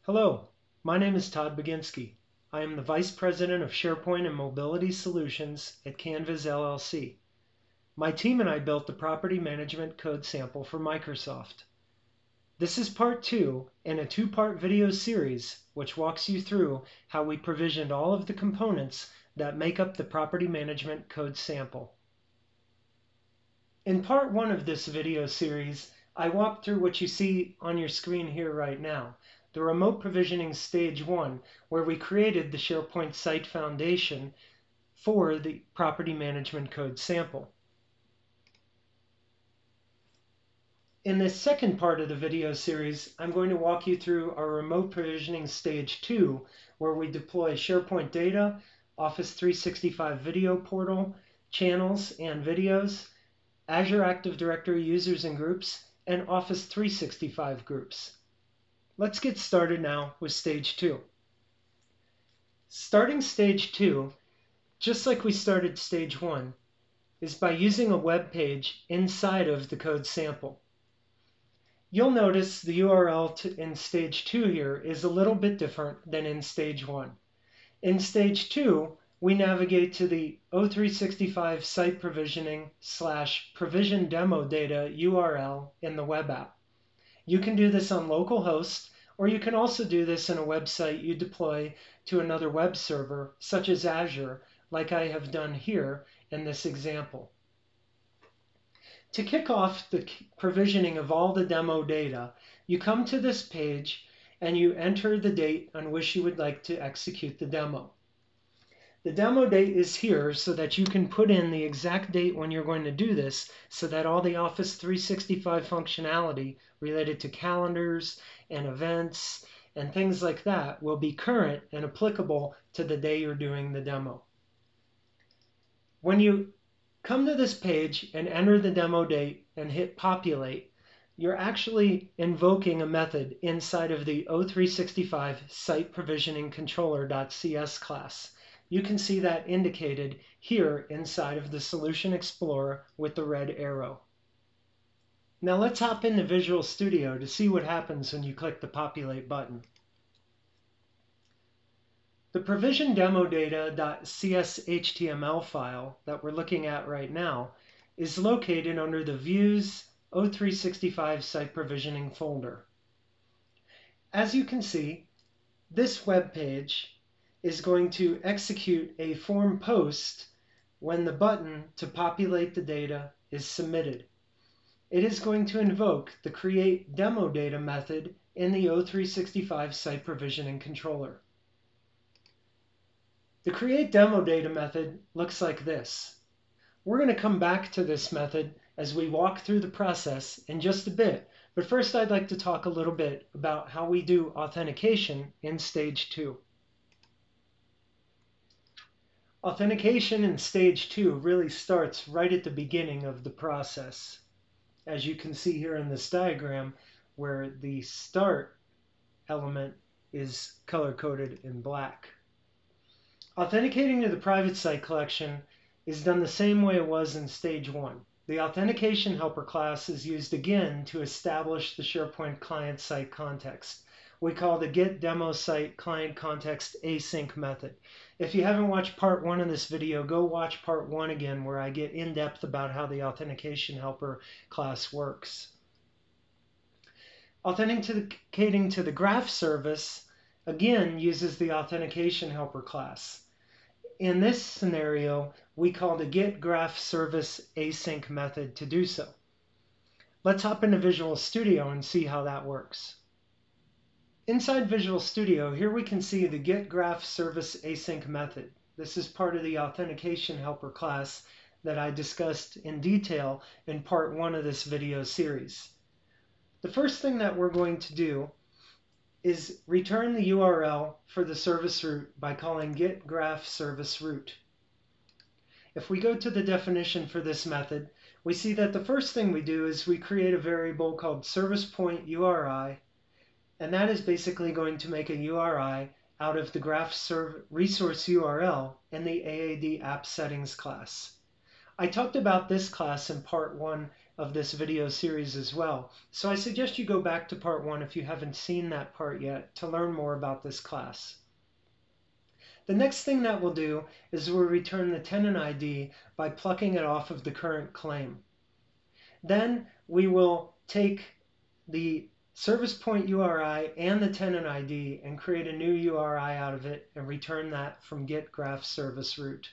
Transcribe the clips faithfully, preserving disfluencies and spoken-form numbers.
Hello, my name is Todd Baginski. I am the Vice President of SharePoint and Mobility Solutions at Canvas L L C. My team and I built the property management code sample for Microsoft. This is part two in a two-part video series which walks you through how we provisioned all of the components that make up the property management code sample. In part one of this video series, I walked through what you see on your screen here right now, the remote provisioning stage one, where we created the SharePoint site foundation for the property management code sample. In this second part of the video series, I'm going to walk you through our remote provisioning stage two, where we deploy SharePoint data, Office three sixty-five video portal, channels and videos, Azure Active Directory users and groups, and Office three sixty-five groups. Let's get started now with stage two. Starting stage two, just like we started stage one, is by using a web page inside of the code sample. You'll notice the U R L to, in stage two here is a little bit different than in stage one. In stage two, we navigate to the O three sixty-five site provisioning slash provision demo data U R L in the web app. You can do this on localhost, or you can also do this in a website you deploy to another web server, such as Azure, like I have done here in this example. To kick off the provisioning of all the demo data, you come to this page and you enter the date on which you would like to execute the demo. The demo date is here so that you can put in the exact date when you're going to do this, so that all the Office three sixty-five functionality related to calendars and events and things like that will be current and applicable to the day you're doing the demo. When you come to this page and enter the demo date and hit populate, you're actually invoking a method inside of the O three sixty-five site provisioning controller.cs class. You can see that indicated here inside of the Solution Explorer with the red arrow. Now let's hop into Visual Studio to see what happens when you click the populate button. The provision demo data.cs H T M L file that we're looking at right now is located under the Views O three sixty-five Site Provisioning folder. As you can see, this web page is going to execute a form post when the button to populate the data is submitted. It is going to invoke the create demo data method in the O three sixty-five site provisioning controller. The create demo data method looks like this. We're going to come back to this method as we walk through the process in just a bit, but first I'd like to talk a little bit about how we do authentication in stage two. Authentication in stage two really starts right at the beginning of the process. As you can see here in this diagram, where the start element is color-coded in black. Authenticating to the private site collection is done the same way it was in stage one. The authentication helper class is used again to establish the SharePoint client site context. We call the get demo site client context async method. If you haven't watched part one of this video, go watch part one again, where I get in depth about how the authentication helper class works. Authenticating to the graph service again uses the authentication helper class. In this scenario, we call the get graph service async method to do so. Let's hop into Visual Studio and see how that works. Inside Visual Studio, here we can see the get graph service async method. This is part of the authentication helper class that I discussed in detail in part one of this video series. The first thing that we're going to do is return the U R L for the service root by calling get graph service root. If we go to the definition for this method, we see that the first thing we do is we create a variable called service point U R I, and that is basically going to make a U R I out of the graph serve resource U R L in the A A D app settings class. I talked about this class in part one of this video series as well. So I suggest you go back to part one if you haven't seen that part yet to learn more about this class. The next thing that we'll do is we'll return the tenant I D by plucking it off of the current claim. Then we will take the service point U R I and the tenant I D and create a new U R I out of it and return that from get graph service root.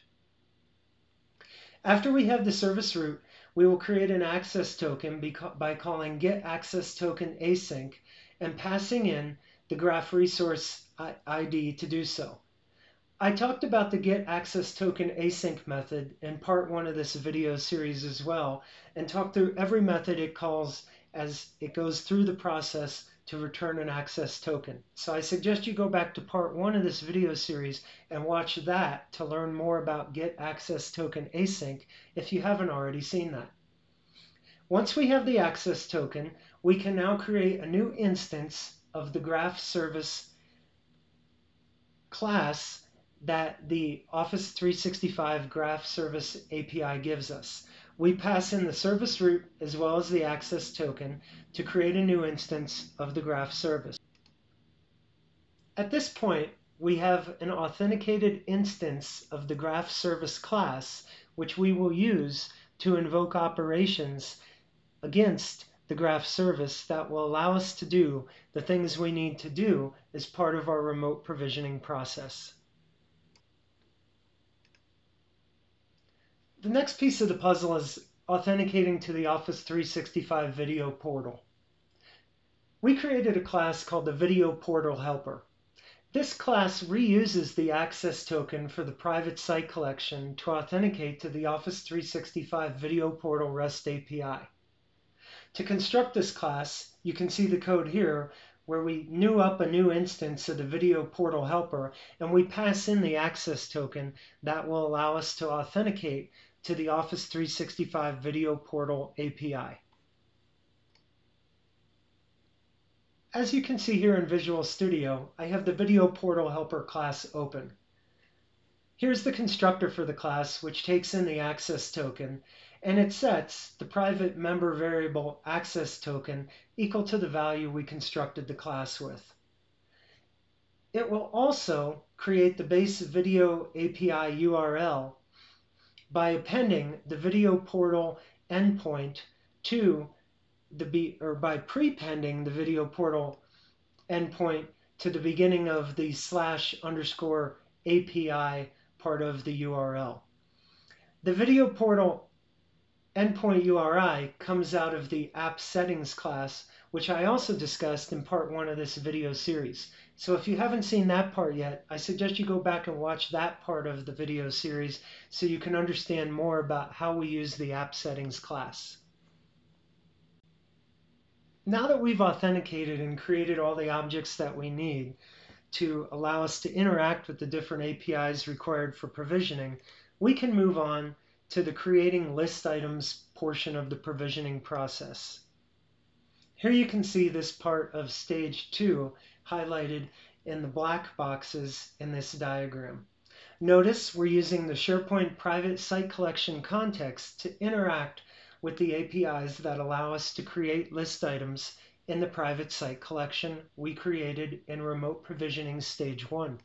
After we have the service root, we will create an access token by calling get access token async and passing in the graph resource I D to do so. I talked about the get access token async method in part one of this video series as well, and talked through every method it calls as it goes through the process to return an access token. So I suggest you go back to part one of this video series and watch that to learn more about get access token async if you haven't already seen that. Once we have the access token, we can now create a new instance of the graph service class that the Office three sixty-five Graph Service A P I gives us. We pass in the service root as well as the access token to create a new instance of the graph service. At this point, we have an authenticated instance of the graph service class, which we will use to invoke operations against the graph service that will allow us to do the things we need to do as part of our remote provisioning process. The next piece of the puzzle is authenticating to the Office three sixty-five Video Portal. We created a class called the Video Portal Helper. This class reuses the access token for the private site collection to authenticate to the Office three sixty-five Video Portal REST A P I. To construct this class, you can see the code here where we new up a new instance of the Video Portal Helper and we pass in the access token that will allow us to authenticate to the Office three sixty-five Video Portal A P I. As you can see here in Visual Studio, I have the Video Portal Helper class open. Here's the constructor for the class, which takes in the access token, and it sets the private member variable access token equal to the value we constructed the class with. It will also create the base video A P I U R L by appending the video portal endpoint to the be or by prepending the video portal endpoint to the beginning of the slash underscore A P I part of the U R L. The video portal endpoint U R I comes out of the app settings class, which I also discussed in part one of this video series. So if you haven't seen that part yet, I suggest you go back and watch that part of the video series so you can understand more about how we use the app settings class. Now that we've authenticated and created all the objects that we need to allow us to interact with the different A P Is required for provisioning, we can move on to the creating list items portion of the provisioning process. Here you can see this part of stage two highlighted in the black boxes in this diagram. Notice we're using the SharePoint private site collection context to interact with the A P Is that allow us to create list items in the private site collection we created in remote provisioning stage one.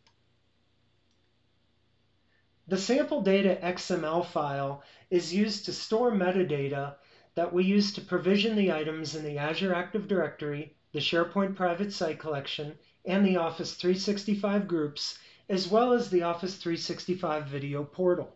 The sample data X M L file is used to store metadata that we use to provision the items in the Azure Active Directory, the SharePoint private site collection, and the Office three sixty-five groups, as well as the Office three sixty-five Video Portal.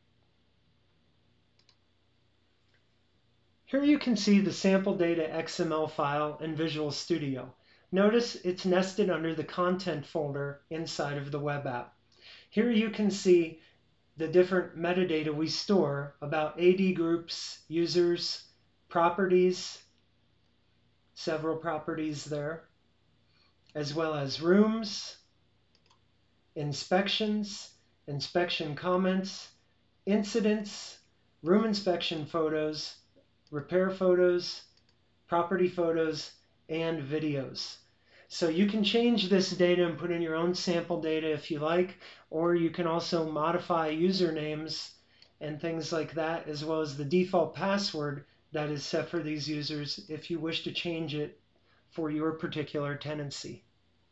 Here you can see the sample data X M L file in Visual Studio. Notice it's nested under the content folder inside of the web app. Here you can see the different metadata we store about A D groups, users, properties, several properties there, as well as rooms, inspections, inspection comments, incidents, room inspection photos, repair photos, property photos, and videos. So you can change this data and put in your own sample data if you like, or you can also modify usernames and things like that, as well as the default password that is set for these users if you wish to change it for your particular tenancy.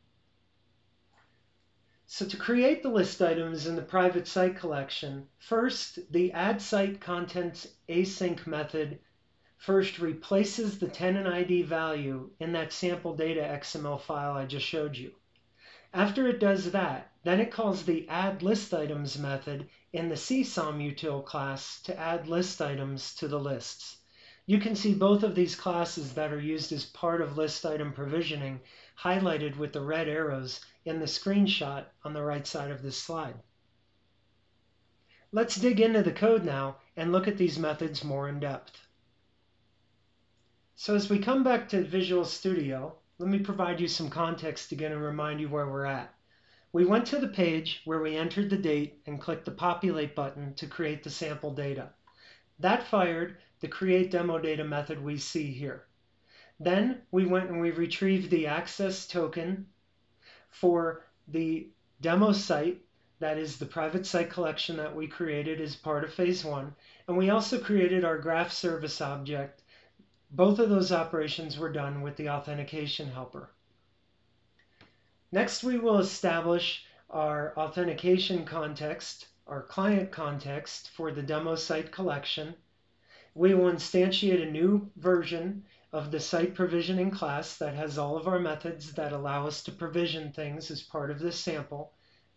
So to create the list items in the private site collection, first the add site contents async method first replaces the tenant I D value in that sample data X M L file I just showed you. After it does that, then it calls the add list items method in the C SOM util class to add list items to the lists. You can see both of these classes that are used as part of list item provisioning highlighted with the red arrows in the screenshot on the right side of this slide. Let's dig into the code now and look at these methods more in depth. So as we come back to Visual Studio, let me provide you some context again and remind you where we're at. We went to the page where we entered the date and clicked the Populate button to create the sample data. That fired the Create Demo Data method we see here. Then we went and we retrieved the access token for the demo site, that is the private site collection that we created as part of phase one, and we also created our graph service object. Both of those operations were done with the authentication helper. Next, we will establish our authentication context, our client context for the demo site collection. We will instantiate a new version of the site provisioning class that has all of our methods that allow us to provision things as part of this sample.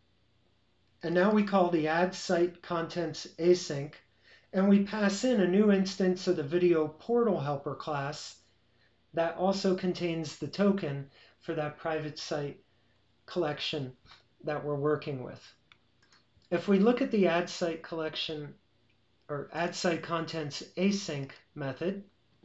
And now we call the add site contents async, and we pass in a new instance of the video portal helper class that also contains the token for that private site collection that we're working with. If we look at the add site collection or add site contents async method,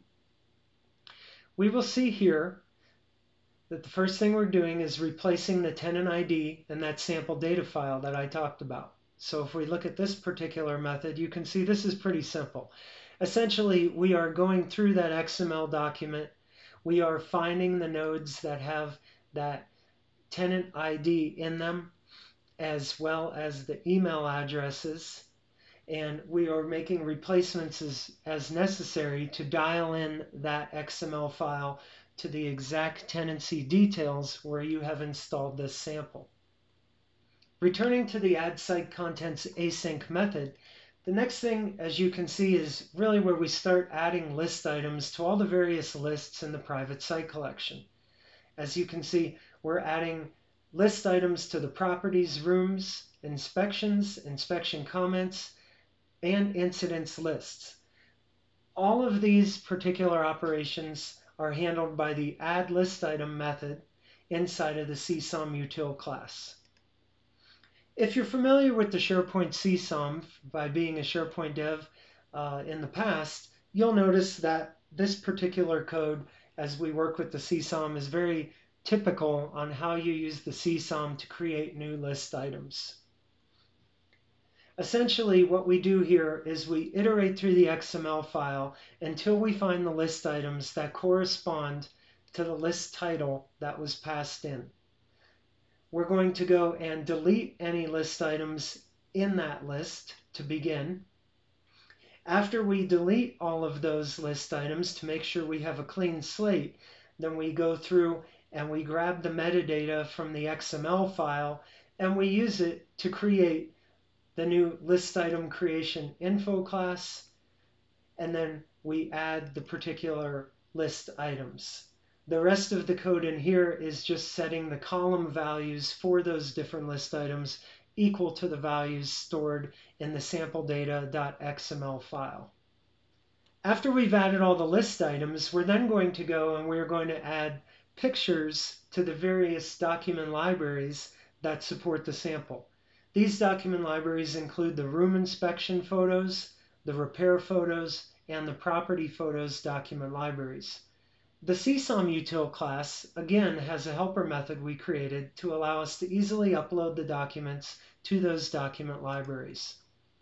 we will see here that the first thing we're doing is replacing the tenant I D in that sample data file that I talked about. So if we look at this particular method, you can see this is pretty simple. Essentially, we are going through that X M L document. We are finding the nodes that have that tenant I D in them, as well as the email addresses. And we are making replacements as, as necessary to dial in that X M L file to the exact tenancy details where you have installed this sample. Returning to the add site contents async method, the next thing, as you can see, is really where we start adding list items to all the various lists in the private site collection. As you can see, we're adding list items to the properties, rooms, inspections, inspection comments, and incidents lists. All of these particular operations are handled by the add list item method inside of the C SOM util class. If you're familiar with the SharePoint C SOM by being a SharePoint dev uh, in the past, you'll notice that this particular code, as we work with the C SOM, is very typical on how you use the C SOM to create new list items. Essentially, what we do here is we iterate through the X M L file until we find the list items that correspond to the list title that was passed in. We're going to go and delete any list items in that list to begin. After we delete all of those list items to make sure we have a clean slate, then we go through and we grab the metadata from the X M L file and we use it to create the new list item creation info class, and then we add the particular list items. The rest of the code in here is just setting the column values for those different list items equal to the values stored in the sample data.xml file. After we've added all the list items, we're then going to go and we're going to add pictures to the various document libraries that support the sample. These document libraries include the room inspection photos, the repair photos, and the property photos document libraries. The C SOM util class, again, has a helper method we created to allow us to easily upload the documents to those document libraries.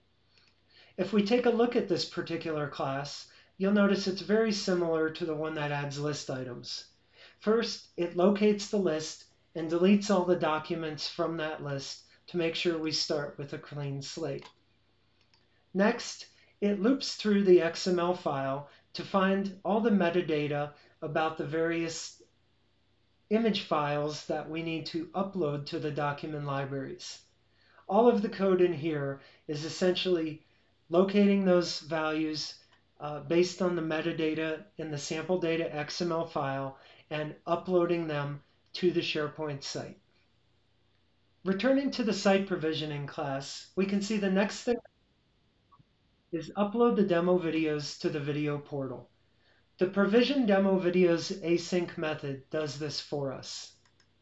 If we take a look at this particular class, you'll notice it's very similar to the one that adds list items. First, it locates the list and deletes all the documents from that list to make sure we start with a clean slate. Next, it loops through the X M L file to find all the metadata about the various image files that we need to upload to the document libraries. All of the code in here is essentially locating those values uh, based on the metadata in the sample data X M L file and uploading them to the SharePoint site. Returning to the site provisioning class, we can see the next thing is upload the demo videos to the video portal. The provision demo videos async method does this for us.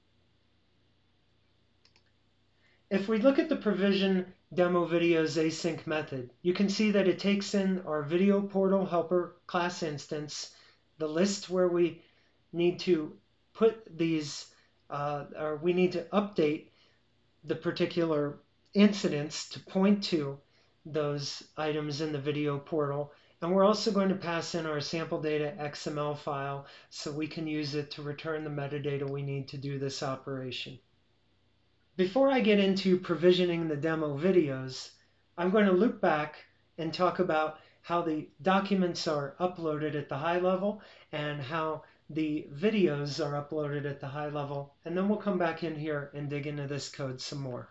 If we look at the provision demo videos async method, you can see that it takes in our video portal helper class instance, the list where we need to put these, uh, or we need to update the particular incidents to point to those items in the video portal. And we're also going to pass in our sample data X M L file so we can use it to return the metadata we need to do this operation. Before I get into provisioning the demo videos, I'm going to loop back and talk about how the documents are uploaded at the high level and how the videos are uploaded at the high level, and then we'll come back in here and dig into this code some more.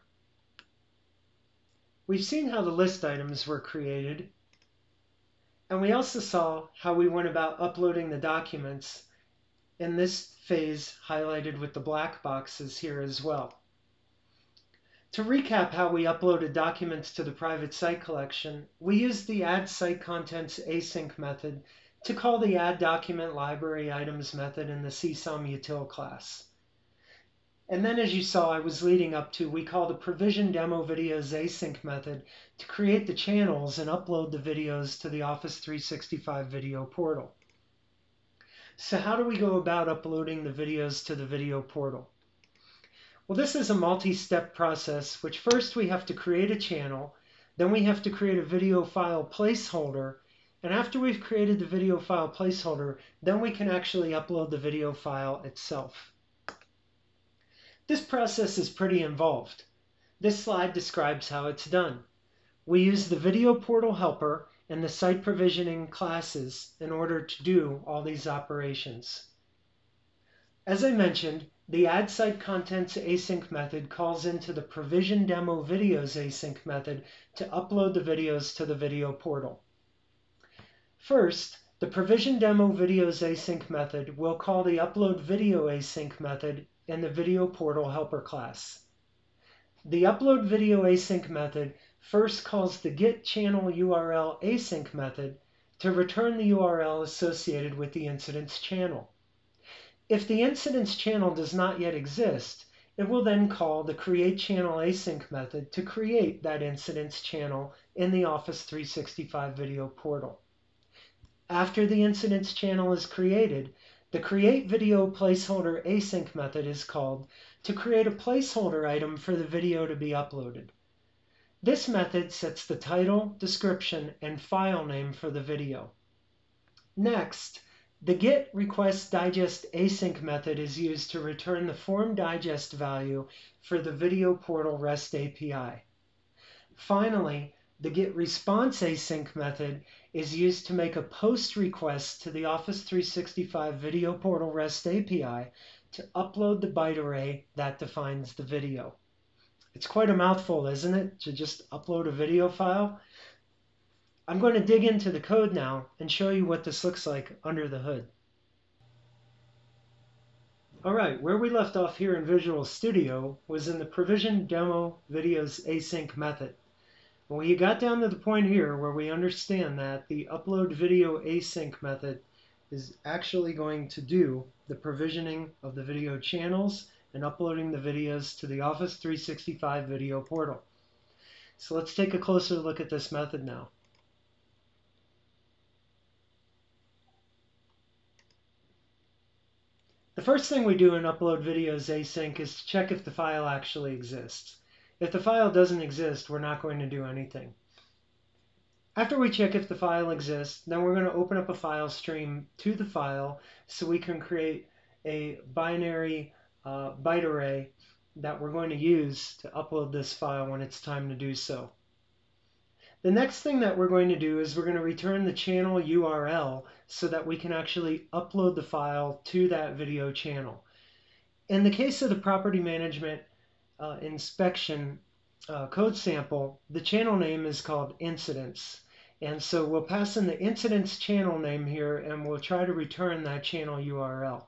We've seen how the list items were created, and we also saw how we went about uploading the documents in this phase highlighted with the black boxes here as well. To recap how we uploaded documents to the private site collection, we used the add site contents async method to call the add document library items method in the C SOM util class. And then, as you saw, I was leading up to, we call the provision demo videos async method to create the channels and upload the videos to the Office three sixty-five video portal. So how do we go about uploading the videos to the video portal? Well, this is a multi-step process, which first we have to create a channel, then we have to create a video file placeholder, and after we've created the video file placeholder, then we can actually upload the video file itself. This process is pretty involved. This slide describes how it's done. We use the video portal helper and the site provisioning classes in order to do all these operations. As I mentioned, the add site contents async method calls into the provision demo videos async method to upload the videos to the video portal. First, the provision demo videos async method will call the upload video async method in the video portal helper class. The upload video async method first calls the get channel U R L async method to return the U R L associated with the incident's channel. If the incident's channel does not yet exist, it will then call the create channel async method to create that incident's channel in the Office three sixty-five video portal. After the incident's channel is created, the create video placeholder async method is called to create a placeholder item for the video to be uploaded. This method sets the title, description, and file name for the video. Next, the get request digest async method is used to return the form digest value for the video portal REST A P I. Finally, the get response async method is used to make a post request to the Office three sixty-five video portal REST A P I to upload the byte array that defines the video. It's quite a mouthful, isn't it, to just upload a video file? I'm going to dig into the code now and show you what this looks like under the hood. All right, where we left off here in Visual Studio was in the provision demo videos async method. When we got down to the point here where we understand that the upload video async method is actually going to do the provisioning of the video channels and uploading the videos to the Office three sixty-five video portal. So let's take a closer look at this method now. The first thing we do in upload videos async is to check if the file actually exists. If the file doesn't exist, we're not going to do anything. After we check if the file exists, then we're going to open up a file stream to the file so we can create a binary uh, byte array that we're going to use to upload this file when it's time to do so. The next thing that we're going to do is we're going to return the channel U R L so that we can actually upload the file to that video channel. In the case of the property management uh, inspection uh, code sample, the channel name is called incidents. And so we'll pass in the incidents channel name here, and we'll try to return that channel U R L.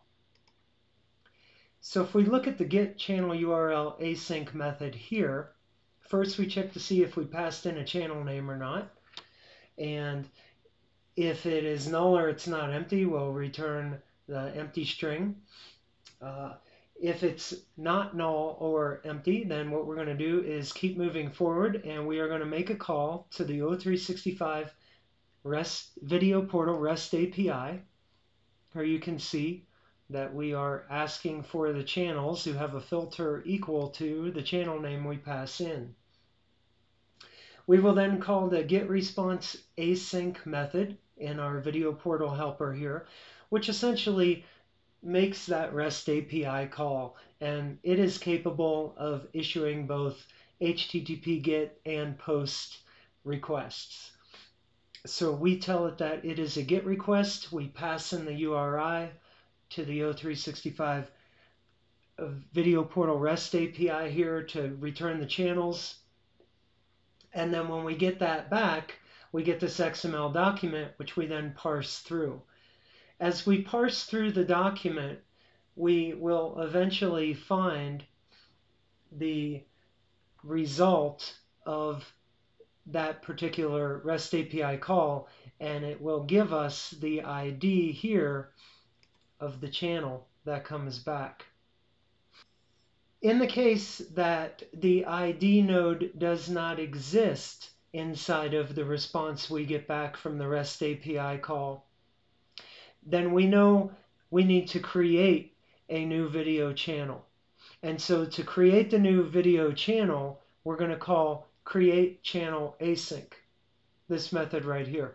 So if we look at the get channel U R L async method here, first we check to see if we passed in a channel name or not. And if it is null or it's not empty, we'll return the empty string. Uh, if it's not null or empty, then what we're going to do is keep moving forward, and we are going to make a call to the O three sixty-five REST Video Portal REST A P I. Here you can see that we are asking for the channels who have a filter equal to the channel name we pass in. We will then call the getResponse async method in our video portal helper here, which essentially makes that REST A P I call, and it is capable of issuing both H T T P GET and POST requests. So we tell it that it is a GET request. We pass in the U R I to the O three sixty-five Video Portal REST A P I here to return the channels. And then when we get that back, we get this X M L document, which we then parse through. As we parse through the document, we will eventually find the result of that particular REST A P I call, and it will give us the I D here of the channel that comes back. In the case that the I D node does not exist inside of the response we get back from the REST A P I call, then we know we need to create a new video channel. And so to create the new video channel, we're going to call create channel async, this method right here.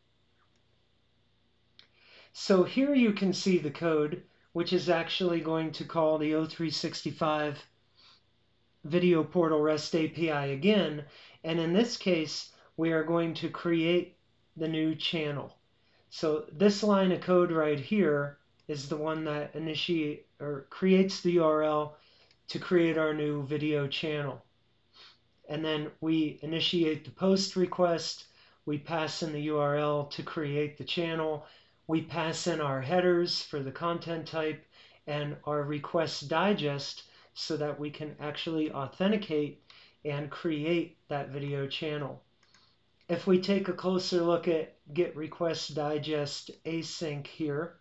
So here you can see the code, which is actually going to call the O three sixty-five Video Portal REST A P I again. And in this case, we are going to create the new channel. So this line of code right here is the one that initiate or creates the U R L to create our new video channel. And then we initiate the post request. We pass in the U R L to create the channel. We pass in our headers for the content type and our request digest so that we can actually authenticate and create that video channel. If we take a closer look at get request digest async here,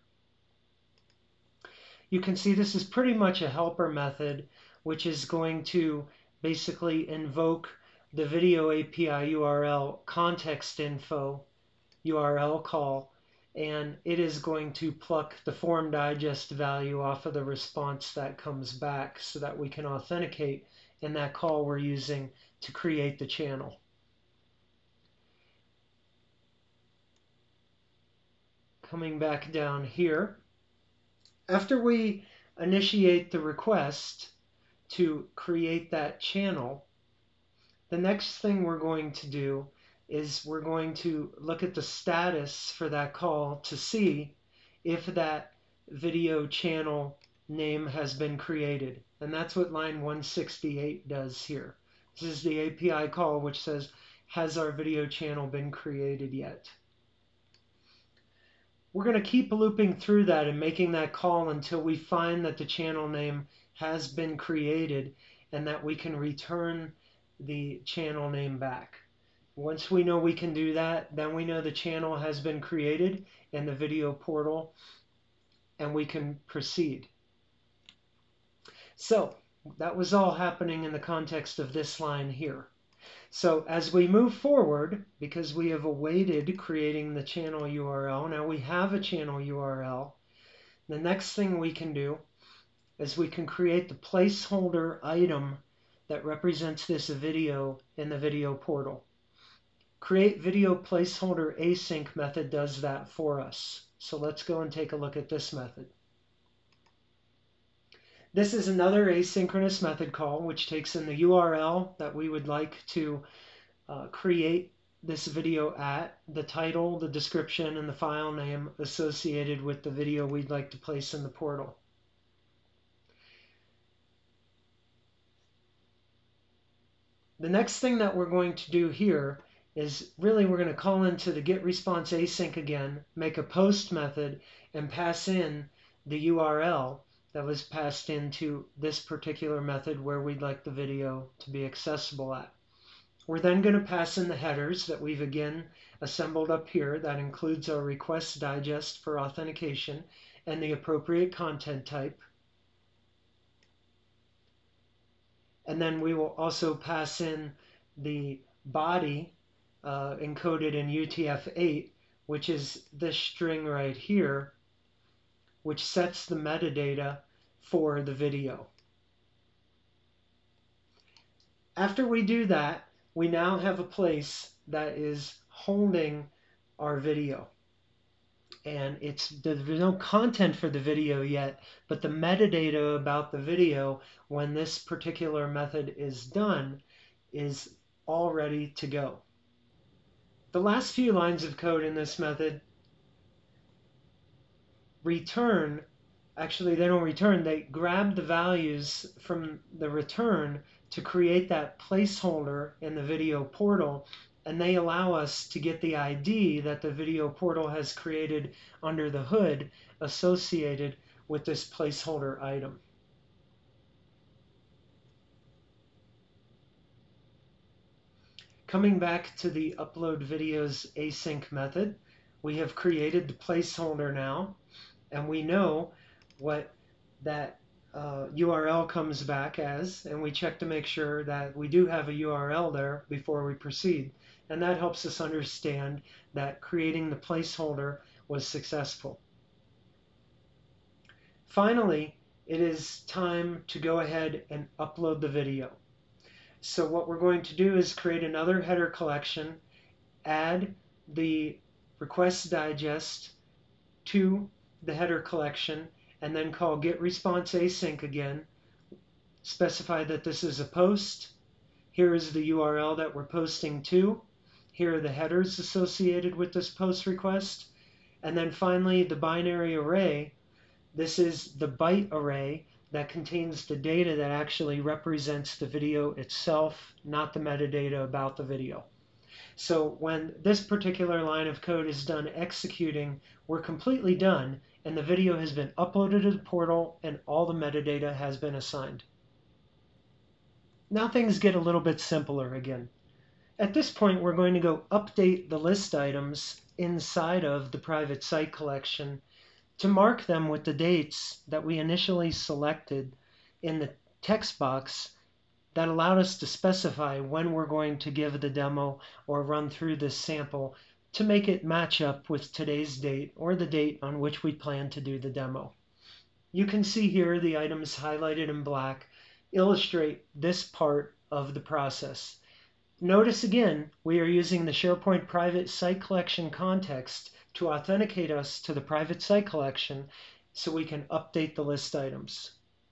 you can see this is pretty much a helper method, which is going to basically invoke the video A P I U R L context info U R L call, and it is going to pluck the form digest value off of the response that comes back so that we can authenticate in that call we're using to create the channel. Coming back down here, after we initiate the request to create that channel, the next thing we're going to do is we're going to look at the status for that call to see if that video channel name has been created. And that's what line one sixty-eight does here. This is the A P I call which says, has our video channel been created yet? We're going to keep looping through that and making that call until we find that the channel name has been created and that we can return the channel name back. Once we know we can do that, then we know the channel has been created in the video portal and we can proceed. So that was all happening in the context of this line here. So as we move forward, because we have awaited creating the channel U R L, now we have a channel U R L, the next thing we can do is we can create the placeholder item that represents this video in the video portal. Create video placeholder async method does that for us. So let's go and take a look at this method. This is another asynchronous method call which takes in the U R L that we would like to uh, create this video at, the title, the description, and the file name associated with the video we'd like to place in the portal. The next thing that we're going to do here is really we're going to call into the getResponse async again, make a post method, and pass in the U R L that was passed into this particular method where we'd like the video to be accessible at. We're then going to pass in the headers that we've again assembled up here. That includes our request digest for authentication and the appropriate content type. And then we will also pass in the body uh, encoded in U T F eight, which is this string right here, which sets the metadata for the video. After we do that, we now have a place that is holding our video. And it's there's no content for the video yet, but the metadata about the video when this particular method is done is all ready to go. The last few lines of code in this method return, actually they don't return, they grab the values from the return to create that placeholder in the video portal, and they allow us to get the I D that the video portal has created under the hood associated with this placeholder item. Coming back to the upload videos async method, we have created the placeholder now, and we know what that uh, U R L comes back as, and we check to make sure that we do have a U R L there before we proceed. And that helps us understand that creating the placeholder was successful. Finally, it is time to go ahead and upload the video. So what we're going to do is create another header collection, add the request digest to the header collection, and then call getResponse async again. Specify that this is a post. Here is the U R L that we're posting to. Here are the headers associated with this post request. And then finally, the binary array. This is the byte array that contains the data that actually represents the video itself, not the metadata about the video. So when this particular line of code is done executing, we're completely done, and the video has been uploaded to the portal and all the metadata has been assigned. Now things get a little bit simpler again. At this point, we're going to go update the list items inside of the private site collection to mark them with the dates that we initially selected in the text box that allowed us to specify when we're going to give the demo or run through this sample to make it match up with today's date or the date on which we plan to do the demo. You can see here the items highlighted in black illustrate this part of the process. Notice again, we are using the SharePoint private site collection context to authenticate us to the private site collection so we can update the list items.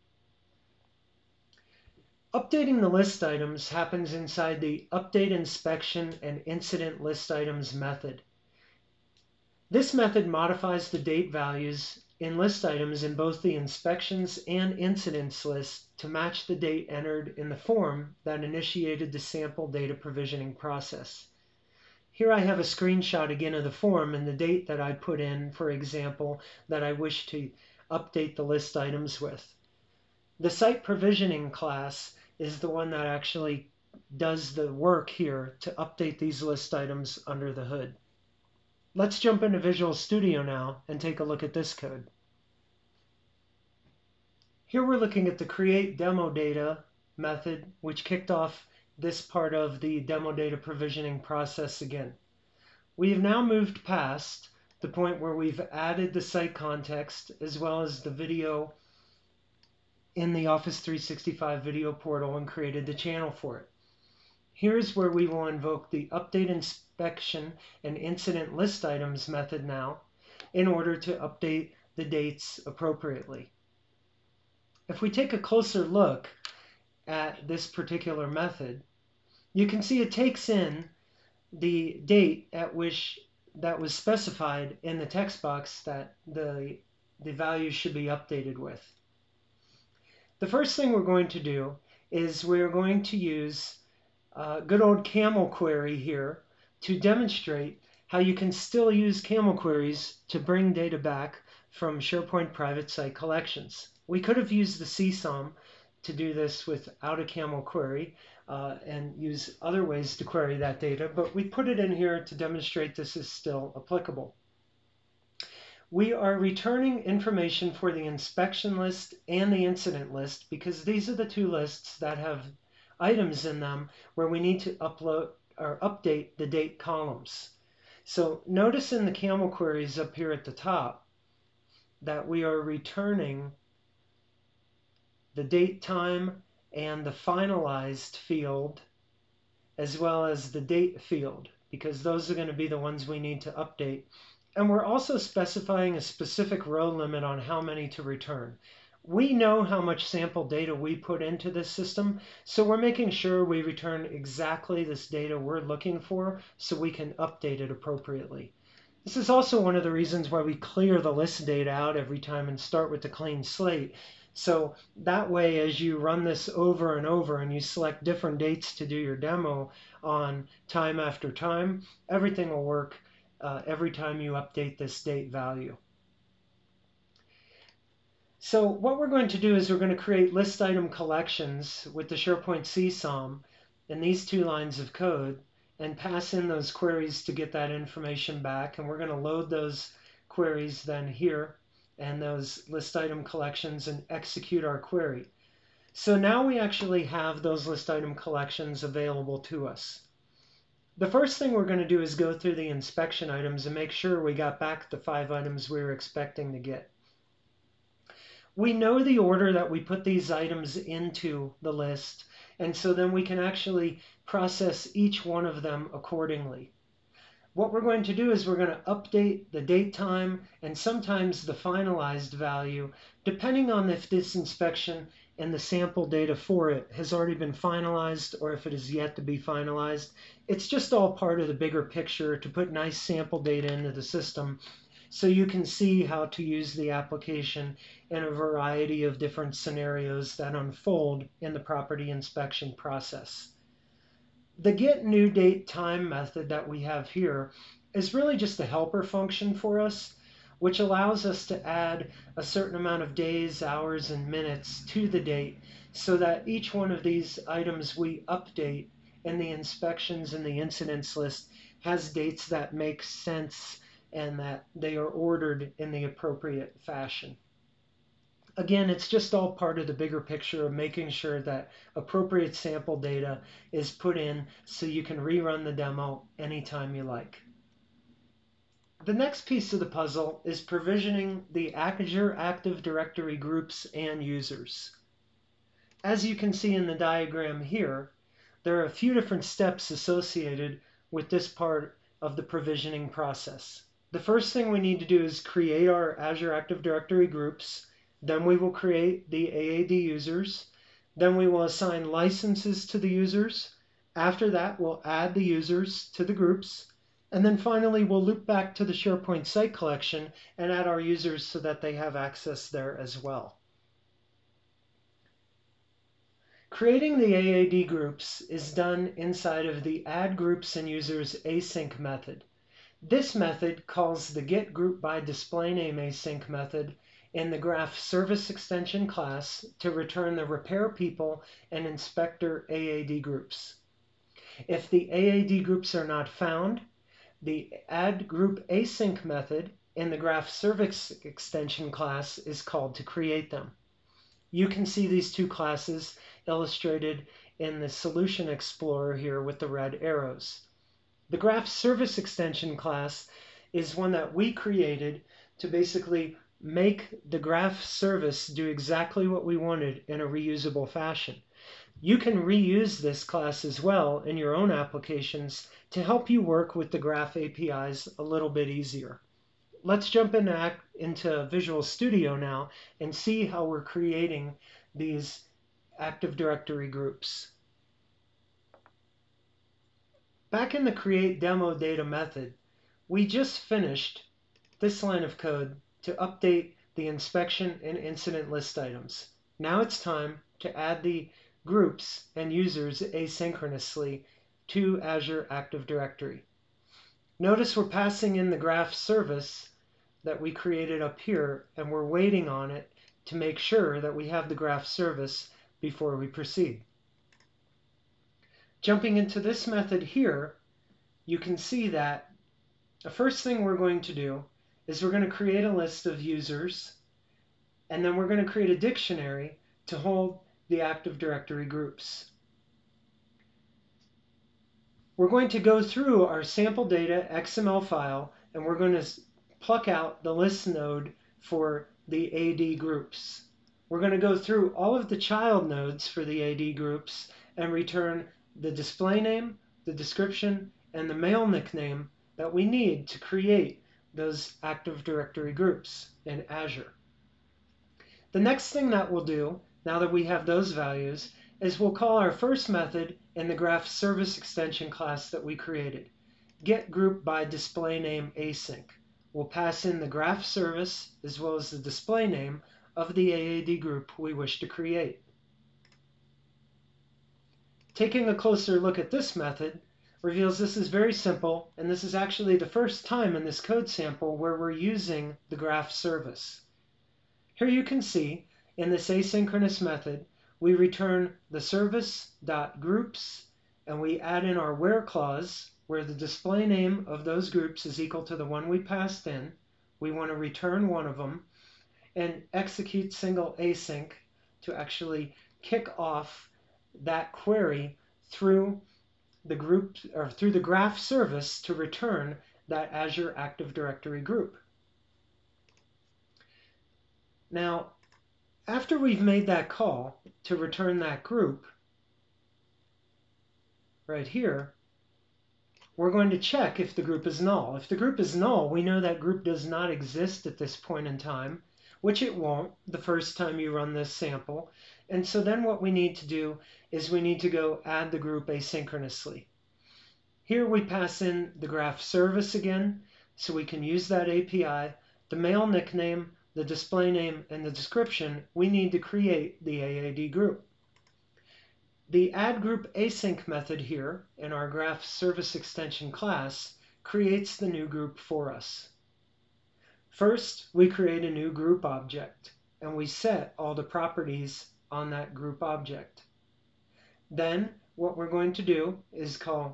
Updating the list items happens inside the update inspection and incident list items method. This method modifies the date values in list items in both the inspections and incidents list to match the date entered in the form that initiated the sample data provisioning process. Here I have a screenshot again of the form and the date that I put in, for example, that I wish to update the list items with. The site provisioning class is the one that actually does the work here to update these list items under the hood. Let's jump into Visual Studio now and take a look at this code. Here we're looking at the create demo data method, which kicked off this part of the demo data provisioning process again. We have now moved past the point where we've added the site context as well as the video in the Office three sixty-five video portal and created the channel for it. Here's where we will invoke the update inspection and incident list items method now in order to update the dates appropriately. If we take a closer look at this particular method, you can see it takes in the date at which that was specified in the text box that the, the value should be updated with. The first thing we're going to do is we're going to use a good old camel query here to demonstrate how you can still use camel queries to bring data back from SharePoint private site collections. We could have used the C SOM to do this without a camel query uh, and use other ways to query that data, but we put it in here to demonstrate this is still applicable. We are returning information for the inspection list and the incident list because these are the two lists that have items in them where we need to upload or update the date columns. So notice in the camel queries up here at the top that we are returning the date time and the finalized field as well as the date field, because those are going to be the ones we need to update. And we're also specifying a specific row limit on how many to return. We know how much sample data we put into this system, so we're making sure we return exactly this data we're looking for so we can update it appropriately. This is also one of the reasons why we clear the list data out every time and start with a clean slate. So that way, as you run this over and over and you select different dates to do your demo on time after time, everything will work uh, every time you update this date value. So what we're going to do is we're going to create list item collections with the SharePoint C SOM in these two lines of code and pass in those queries to get that information back. And we're going to load those queries then here and those list item collections and execute our query. So now we actually have those list item collections available to us. The first thing we're going to do is go through the inspection items and make sure we got back the five items we were expecting to get. We know the order that we put these items into the list, and so then we can actually process each one of them accordingly. What we're going to do is we're going to update the date time and sometimes the finalized value, depending on if this inspection and the sample data for it has already been finalized or if it is yet to be finalized. It's just all part of the bigger picture to put nice sample data into the system so you can see how to use the application in a variety of different scenarios that unfold in the property inspection process. The get new date time method that we have here is really just a helper function for us, which allows us to add a certain amount of days, hours, and minutes to the date so that each one of these items we update in the inspections and the incidents list has dates that make sense and that they are ordered in the appropriate fashion. Again, it's just all part of the bigger picture of making sure that appropriate sample data is put in so you can rerun the demo anytime you like. The next piece of the puzzle is provisioning the Azure Active Directory groups and users. As you can see in the diagram here, there are a few different steps associated with this part of the provisioning process. The first thing we need to do is create our Azure Active Directory groups. Then we will create the A A D users. Then we will assign licenses to the users. After that, we'll add the users to the groups. And then finally, we'll loop back to the SharePoint site collection and add our users so that they have access there as well. Creating the A A D groups is done inside of the Add Groups and Users Async method. This method calls the getGroupByDisplayName async method in the Graph Service Extension class to return the Repair People and Inspector A A D groups. If the A A D groups are not found, the AddGroupAsync method in the Graph Service Extension class is called to create them. You can see these two classes illustrated in the Solution Explorer here with the red arrows. The Graph Service Extension class is one that we created to basically make the graph service do exactly what we wanted in a reusable fashion. You can reuse this class as well in your own applications to help you work with the Graph A P Is a little bit easier. Let's jump into, into Visual Studio now and see how we're creating these Active Directory groups. Back in the create demo data method, we just finished this line of code to update the inspection and incident list items. Now it's time to add the groups and users asynchronously to Azure Active Directory. Notice we're passing in the graph service that we created up here, and we're waiting on it to make sure that we have the graph service before we proceed. Jumping into this method here, you can see that the first thing we're going to do is we're going to create a list of users, and then we're going to create a dictionary to hold the Active Directory groups. We're going to go through our sample data X M L file, and we're going to pluck out the list node for the A D groups. We're going to go through all of the child nodes for the A D groups and return the display name, the description, and the mail nickname that we need to create those Active Directory groups in Azure. The next thing that we'll do, now that we have those values, is we'll call our first method in the graph service extension class that we created, getGroupByDisplayNameAsync. We'll pass in the graph service as well as the display name of the A A D group we wish to create. Taking a closer look at this method reveals this is very simple, and this is actually the first time in this code sample where we're using the graph service. Here you can see in this asynchronous method, we return the service.groups, and we add in our where clause where the display name of those groups is equal to the one we passed in. We want to return one of them and execute single async to actually kick off that query through the group or through the graph service to return that Azure Active Directory group. Now, after we've made that call to return that group right here, we're going to check if the group is null. If the group is null, we know that group does not exist at this point in time, which it won't the first time you run this sample. And so then what we need to do is we need to go add the group asynchronously. Here we pass in the graph service again, so we can use that A P I. The mail nickname, the display name, and the description, we need to create the A A D group. The addGroupAsync method here in our graph service extension class creates the new group for us. First, we create a new group object, and we set all the properties on that group object. Then what we're going to do is call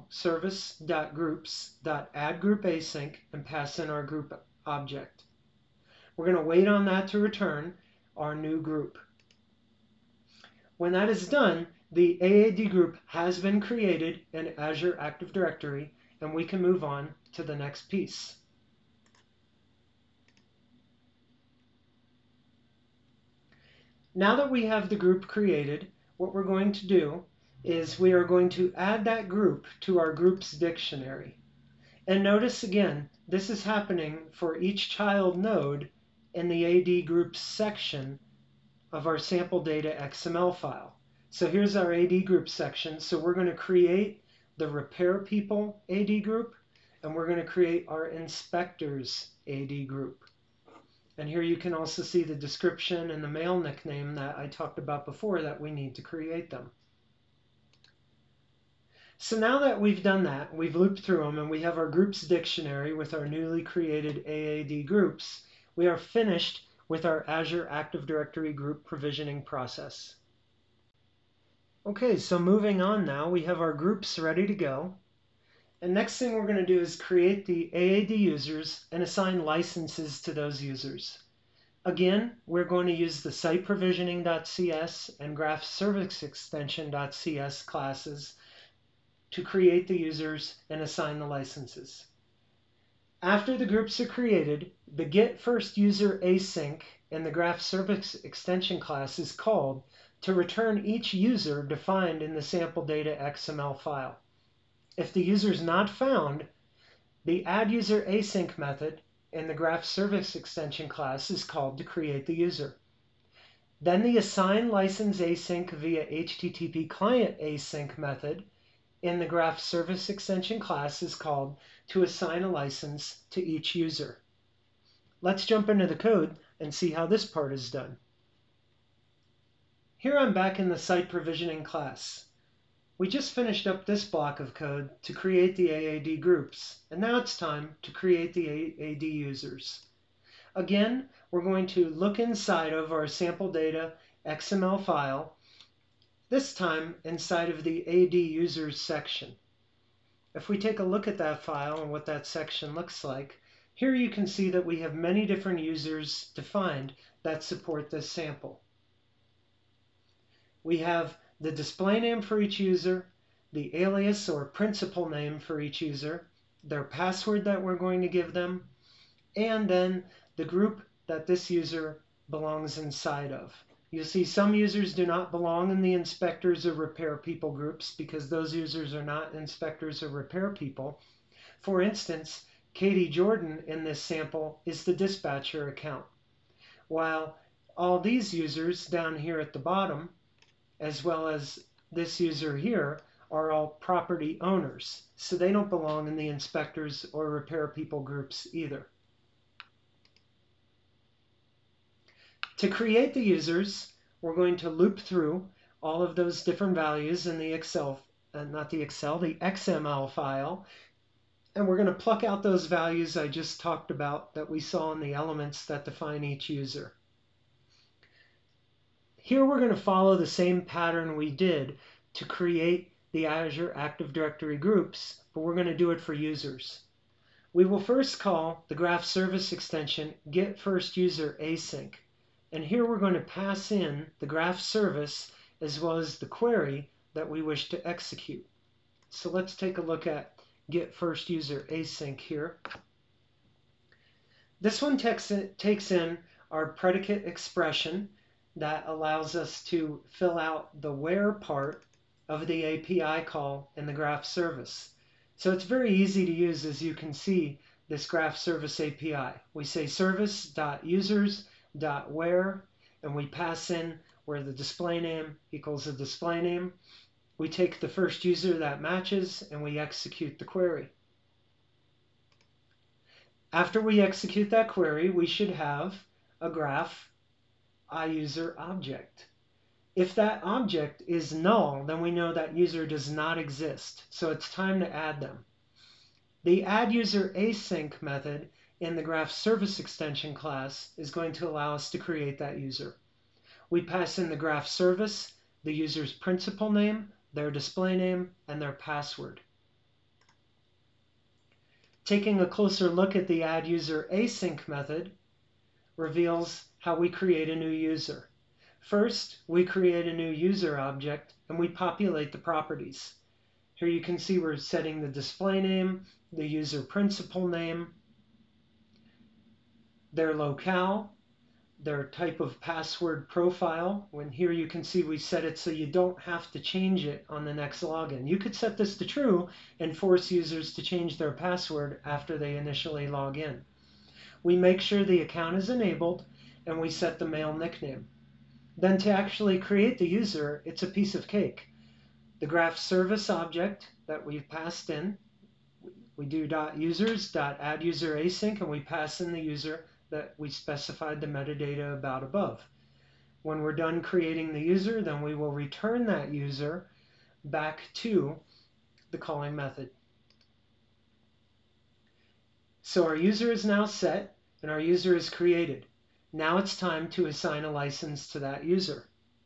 service.groups.addGroupAsync and pass in our group object. We're going to wait on that to return our new group. When that is done, the A A D group has been created in Azure Active Directory, and we can move on to the next piece. Now that we have the group created, what we're going to do is we are going to add that group to our groups dictionary. And notice again, this is happening for each child node in the A D groups section of our sample data X M L file. So here's our A D group section. So we're going to create the repair people A D group, and we're going to create our inspectors A D group. And here you can also see the description and the mail nickname that I talked about before that we need to create them. So now that we've done that, we've looped through them, and we have our groups dictionary with our newly created A A D groups, we are finished with our Azure Active Directory group provisioning process. Okay, so moving on now, we have our groups ready to go. And next thing we're going to do is create the A A D users and assign licenses to those users. Again, we're going to use the siteprovisioning.cs and graph service extension.cs classes to create the users and assign the licenses. After the groups are created, the getFirstUserAsync in the graph service extension class is called to return each user defined in the sample data X M L file. If the user is not found, the addUserAsync method in the graph service extension class is called to create the user. Then the assign license async via H T T P client async method in the graph service extension class is called to assign a license to each user. Let's jump into the code and see how this part is done. Here I'm back in the site provisioning class. We just finished up this block of code to create the A A D groups, and now it's time to create the A A D users. Again, we're going to look inside of our sample data X M L file, this time inside of the A D users section. If we take a look at that file and what that section looks like, here you can see that we have many different users defined that support this sample. We have the display name for each user, the alias or principal name for each user, their password that we're going to give them, and then the group that this user belongs inside of. You'll see some users do not belong in the inspectors or repair people groups because those users are not inspectors or repair people. For instance, Katie Jordan in this sample is the dispatcher account, while all these users down here at the bottom, as well as this user here, are all property owners, so they don't belong in the inspectors or repair people groups either. To create the users, we're going to loop through all of those different values in the Excel, uh, not the Excel, the X M L file, and we're going to pluck out those values I just talked about that we saw in the elements that define each user. Here we're going to follow the same pattern we did to create the Azure Active Directory groups, but we're going to do it for users. We will first call the graph service extension getFirstUserAsync. And here we're going to pass in the graph service as well as the query that we wish to execute. So let's take a look at getFirstUserAsync here. This one takes in our predicate expression that allows us to fill out the where part of the A P I call in the graph service. So it's very easy to use, as you can see, this graph service A P I. We say service.users dot where, and we pass in where the display name equals the display name. We take the first user that matches and we execute the query. After we execute that query, we should have a graph iUser object. If that object is null, then we know that user does not exist, so it's time to add them. The addUserAsync method in the graph service extension class is going to allow us to create that user. We pass in the graph service, the user's principal name, their display name, and their password. Taking a closer look at the addUserAsync method reveals how we create a new user. First, we create a new user object and we populate the properties. Here you can see we're setting the display name, the user principal name, their locale, their type of password profile. When here you can see we set it so you don't have to change it on the next login. You could set this to true and force users to change their password after they initially log in. We make sure the account is enabled and we set the mail nickname. Then to actually create the user, it's a piece of cake. The graph service object that we've passed in, we do .users.addUserAsync and we pass in the user that we specified the metadata about above. When we're done creating the user, then we will return that user back to the calling method. So our user is now set and our user is created. Now it's time to assign a license to that user.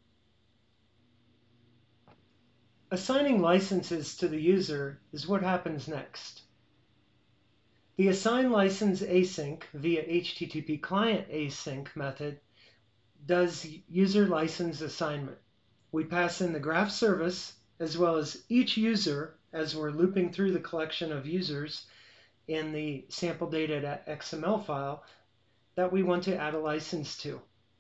Assigning licenses to the user is what happens next. The assign license async via H T T P client async method does user license assignment. We pass in the graph service as well as each user as we're looping through the collection of users in the sample data.xml file that we want to add a license to.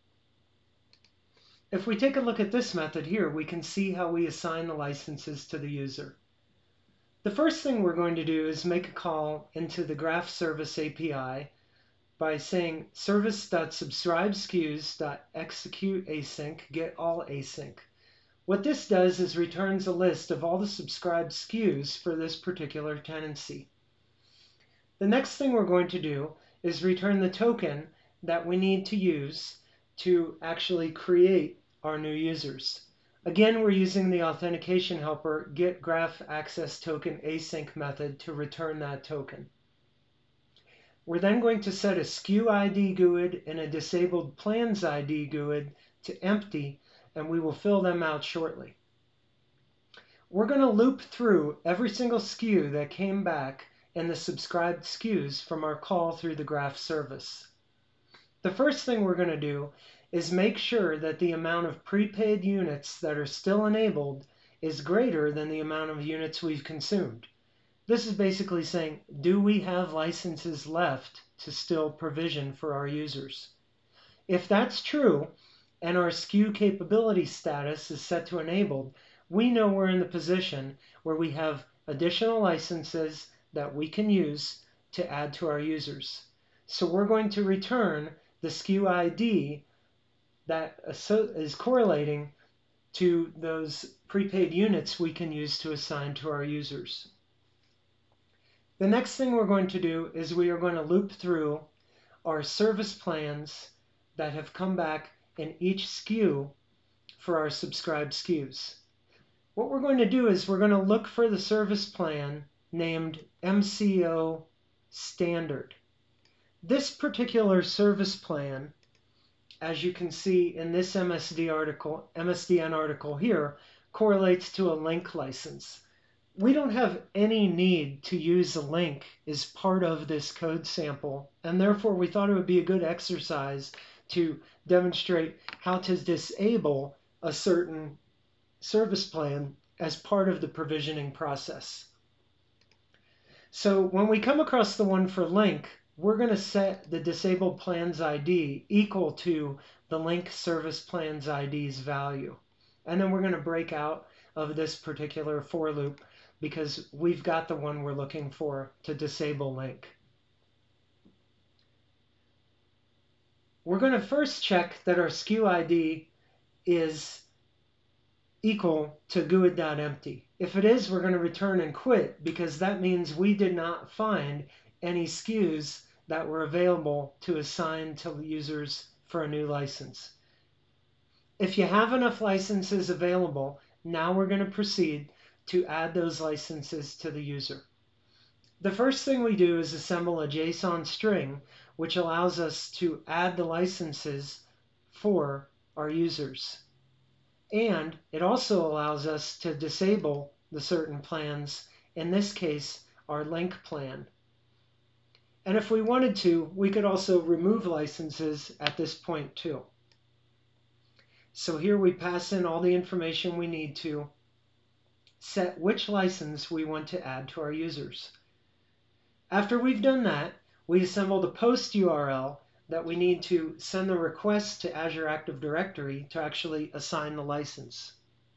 If we take a look at this method here, we can see how we assign the licenses to the user. The first thing we're going to do is make a call into the graph service A P I by saying service.subscribeSKUs.executeAsync get all async. What this does is returns a list of all the subscribed S K Us for this particular tenancy. The next thing we're going to do is return the token that we need to use to actually create our new users. Again, we're using the authentication helper getGraphAccessToken async method to return that token. We're then going to set a S K U I D G U I D and a disabled plans I D G U I D to empty, and we will fill them out shortly. We're going to loop through every single S K U that came back in the subscribed S K Us from our call through the graph service. The first thing we're going to do is make sure that the amount of prepaid units that are still enabled is greater than the amount of units we've consumed. This is basically saying, do we have licenses left to still provision for our users? If that's true, and our S K U capability status is set to enabled, we know we're in the position where we have additional licenses that we can use to add to our users. So we're going to return the S K U I D that is correlating to those prepaid units we can use to assign to our users. The next thing we're going to do is we are going to loop through our service plans that have come back in each S K U for our subscribed S K Us. What we're going to do is we're going to look for the service plan named M C O Standard. This particular service plan, as you can see in this M S D article, M S D N article here, correlates to a link license. We don't have any need to use a link as part of this code sample, and therefore we thought it would be a good exercise to demonstrate how to disable a certain service plan as part of the provisioning process. So when we come across the one for link, we're going to set the disabled plans I D equal to the link service plans I D's value. And then we're going to break out of this particular for loop because we've got the one we're looking for to disable link. We're going to first check that our S K U I D is equal to G U I D.empty. If it is, we're going to return and quit because that means we did not find any S K Us that were available to assign to users for a new license. If you have enough licenses available, now we're going to proceed to add those licenses to the user. The first thing we do is assemble a JSON string, which allows us to add the licenses for our users. And it also allows us to disable the certain plans, in this case, our link plan. And if we wanted to, we could also remove licenses at this point too. So here we pass in all the information we need to set which license we want to add to our users. After we've done that, we assemble the post U R L that we need to send the request to Azure Active Directory to actually assign the license.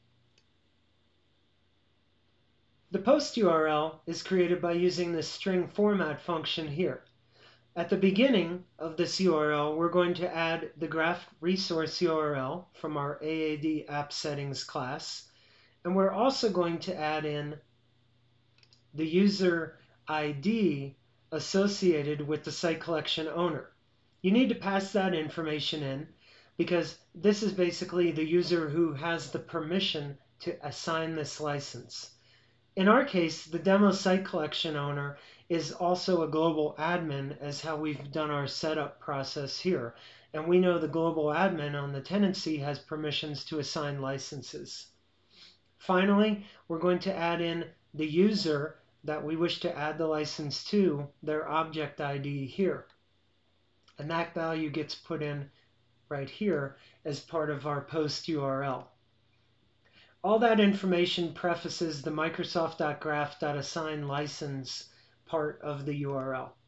The post U R L is created by using the string format function here. At the beginning of this U R L, we're going to add the graph resource U R L from our A A D app settings class. And we're also going to add in the user I D associated with the site collection owner. You need to pass that information in because this is basically the user who has the permission to assign this license. In our case, the demo site collection owner is also a global admin, as how we've done our setup process here. And we know the global admin on the tenancy has permissions to assign licenses. Finally, we're going to add in the user that we wish to add the license to, their object I D here. And that value gets put in right here as part of our post U R L. All that information prefaces the Microsoft.graph.assign license part of the U R L.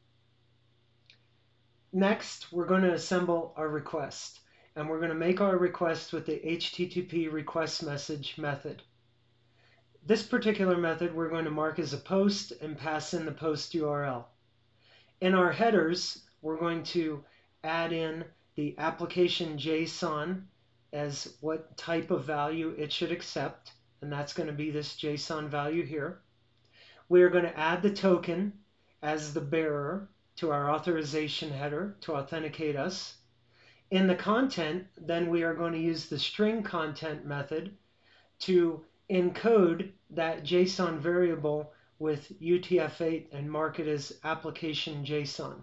Next, we're going to assemble our request, and we're going to make our request with the H T T P request message method. This particular method we're going to mark as a post and pass in the post U R L. In our headers, we're going to add in the application JSON as what type of value it should accept, and that's going to be this JSON value here. We are going to add the token as the bearer to our authorization header to authenticate us. In the content, then we are going to use the string content method to encode that JSON variable with U T F eight and mark it as application JSON.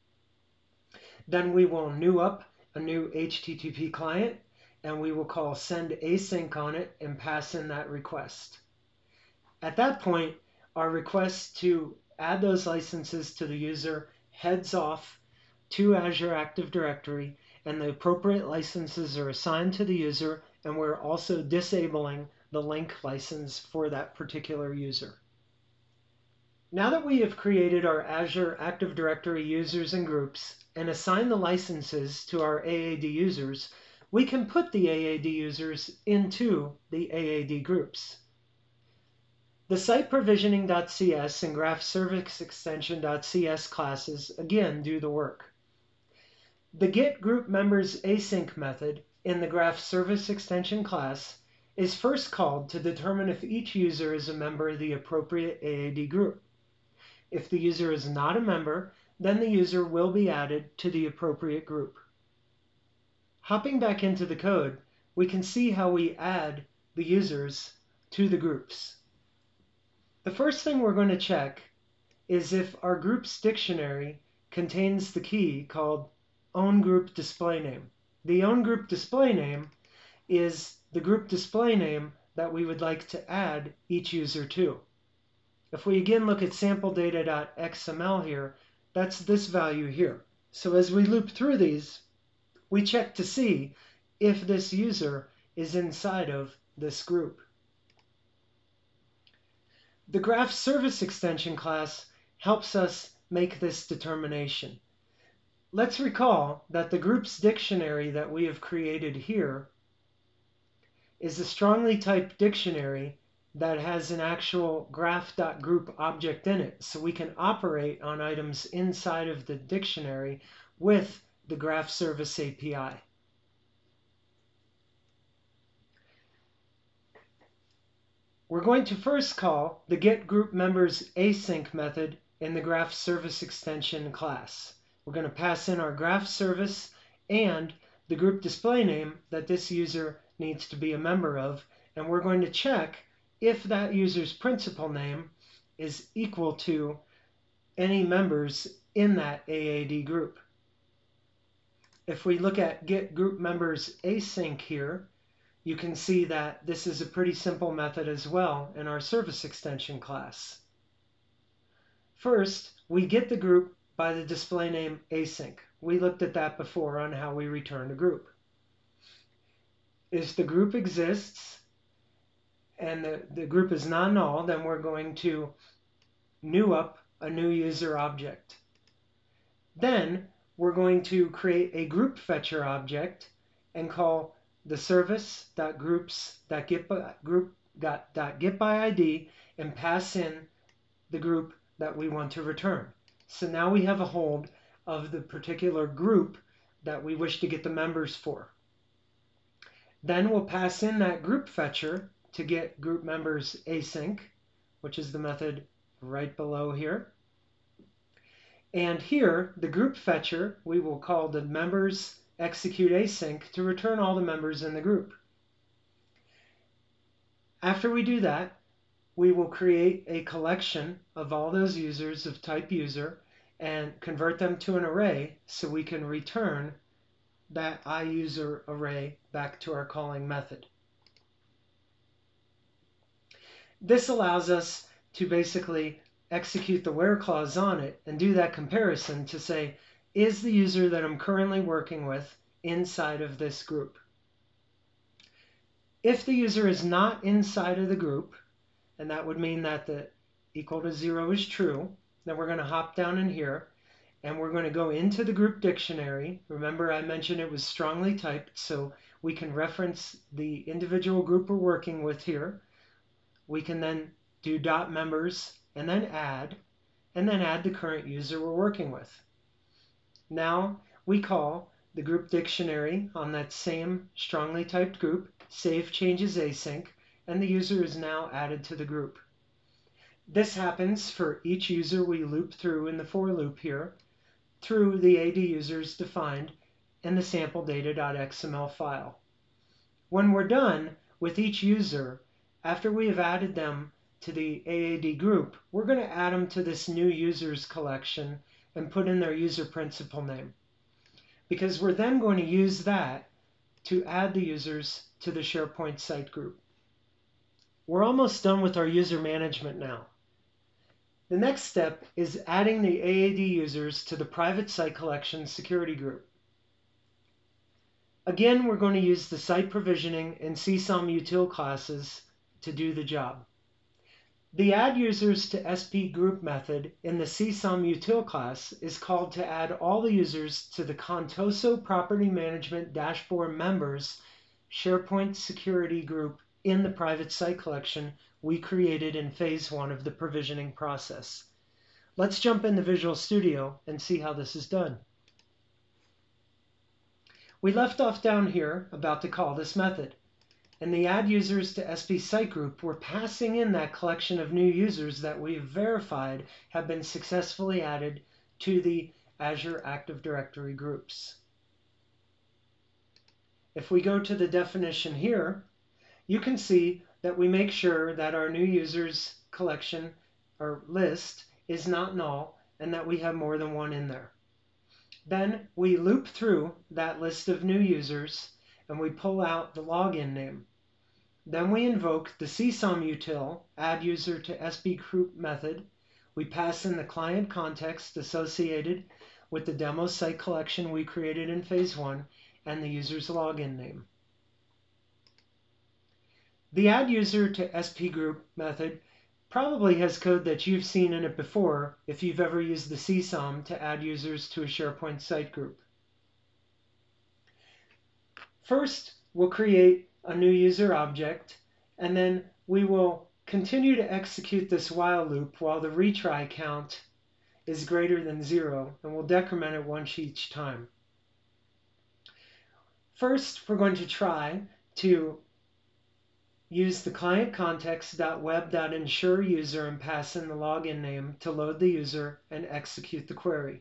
Then we will new up a new H T T P client, and we will call send async on it and pass in that request. At that point, our request to add those licenses to the user heads off to Azure Active Directory, and the appropriate licenses are assigned to the user, and we're also disabling the link license for that particular user. Now that we have created our Azure Active Directory users and groups and assigned the licenses to our A A D users, we can put the A A D users into the A A D groups. The site provisioning.cs and graph service extension.cs classes again do the work. The get group members async method in the graph service extension class is first called to determine if each user is a member of the appropriate A A D group. If the user is not a member, then the user will be added to the appropriate group. Hopping back into the code, we can see how we add the users to the groups. The first thing we're going to check is if our group's dictionary contains the key called ownGroupDisplayName. The ownGroupDisplayName is the group display name that we would like to add each user to. If we again look at sample data.xml here, that's this value here. So as we loop through these, we check to see if this user is inside of this group. The graph service extension class helps us make this determination. Let's recall that the group's dictionary that we have created here is a strongly typed dictionary that has an actual graph.group object in it, so we can operate on items inside of the dictionary with the graph service A P I. We're going to first call the getGroupMembers async method in the graph service extension class. We're going to pass in our graph service and the group display name that this user needs to be a member of, and we're going to check if that user's principal name is equal to any members in that A A D group. If we look at getGroupMembers async here, you can see that this is a pretty simple method as well in our service extension class. First, we get the group by the display name async. We looked at that before on how we return a group. If the group exists and the, the group is non-null, then we're going to new up a new user object. Then we're going to create a group fetcher object and call the service.groups.getById and pass in the group that we want to return. So now we have a hold of the particular group that we wish to get the members for. Then we'll pass in that group fetcher to get group members async, which is the method right below here. And here, the group fetcher, we will call the members execute async to return all the members in the group. After we do that, we will create a collection of all those users of type user and convert them to an array so we can return that iUser array back to our calling method. This allows us to basically execute the where clause on it and do that comparison to say, is the user that I'm currently working with inside of this group? If the user is not inside of the group, and that would mean that the equal to zero is true, then we're going to hop down in here and we're going to go into the group dictionary. Remember, I mentioned it was strongly typed, so we can reference the individual group we're working with here. We can then do dot members and then add, and then add the current user we're working with. Now we call the group dictionary on that same strongly typed group, save changes async, and the user is now added to the group. This happens for each user we loop through in the for loop here, through the A A D users defined in the sample data.xml file. When we're done with each user, after we have added them to the A A D group, we're going to add them to this new users collection and put in their user principal name, because we're then going to use that to add the users to the SharePoint site group. We're almost done with our user management now. The next step is adding the A A D users to the private site collection security group. Again, we're going to use the site provisioning and C SOM util classes to do the job. The add users to S P group method in the C SOM util class is called to add all the users to the Contoso Property Management Dashboard Members SharePoint security group in the private site collection we created in phase one of the provisioning process. Let's jump into Visual Studio and see how this is done. We left off down here about to call this method. In the add users to S P site group, we're passing in that collection of new users that we've verified have been successfully added to the Azure Active Directory groups. If we go to the definition here, you can see that we make sure that our new users collection or list is not null and that we have more than one in there. Then we loop through that list of new users and we pull out the login name. Then we invoke the C SOM util, add user to S P group method. We pass in the client context associated with the demo site collection we created in phase one and the user's login name. The add user to S P group method probably has code that you've seen in it before if you've ever used the C SOM to add users to a SharePoint site group. First, we'll create a new user object, and then we will continue to execute this while loop while the retry count is greater than zero, and we'll decrement it once each time. First, we're going to try to use the client context.web.ensure user and pass in the login name to load the user and execute the query.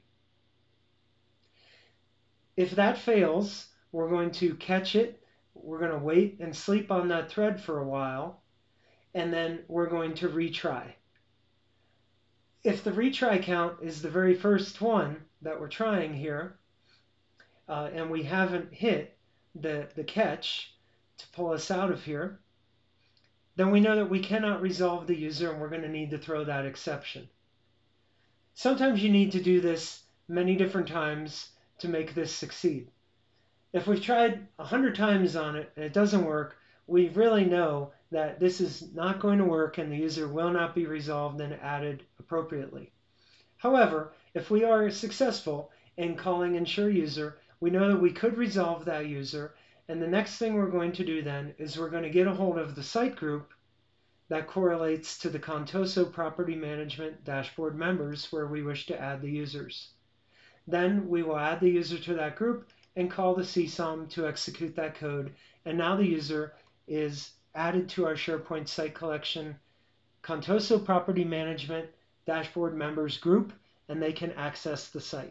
If that fails, we're going to catch it, we're going to wait and sleep on that thread for a while, and then we're going to retry. If the retry count is the very first one that we're trying here, uh, and we haven't hit the, the catch to pull us out of here, then we know that we cannot resolve the user and we're going to need to throw that exception. Sometimes you need to do this many different times to make this succeed. If we've tried a hundred times on it and it doesn't work, we really know that this is not going to work and the user will not be resolved and added appropriately. However, if we are successful in calling ensure user, we know that we could resolve that user, and the next thing we're going to do then is we're going to get a hold of the site group that correlates to the Contoso Property Management Dashboard Members where we wish to add the users. Then we will add the user to that group and call the C SOM to execute that code, and now the user is added to our SharePoint site collection Contoso Property Management Dashboard Members group, and they can access the site.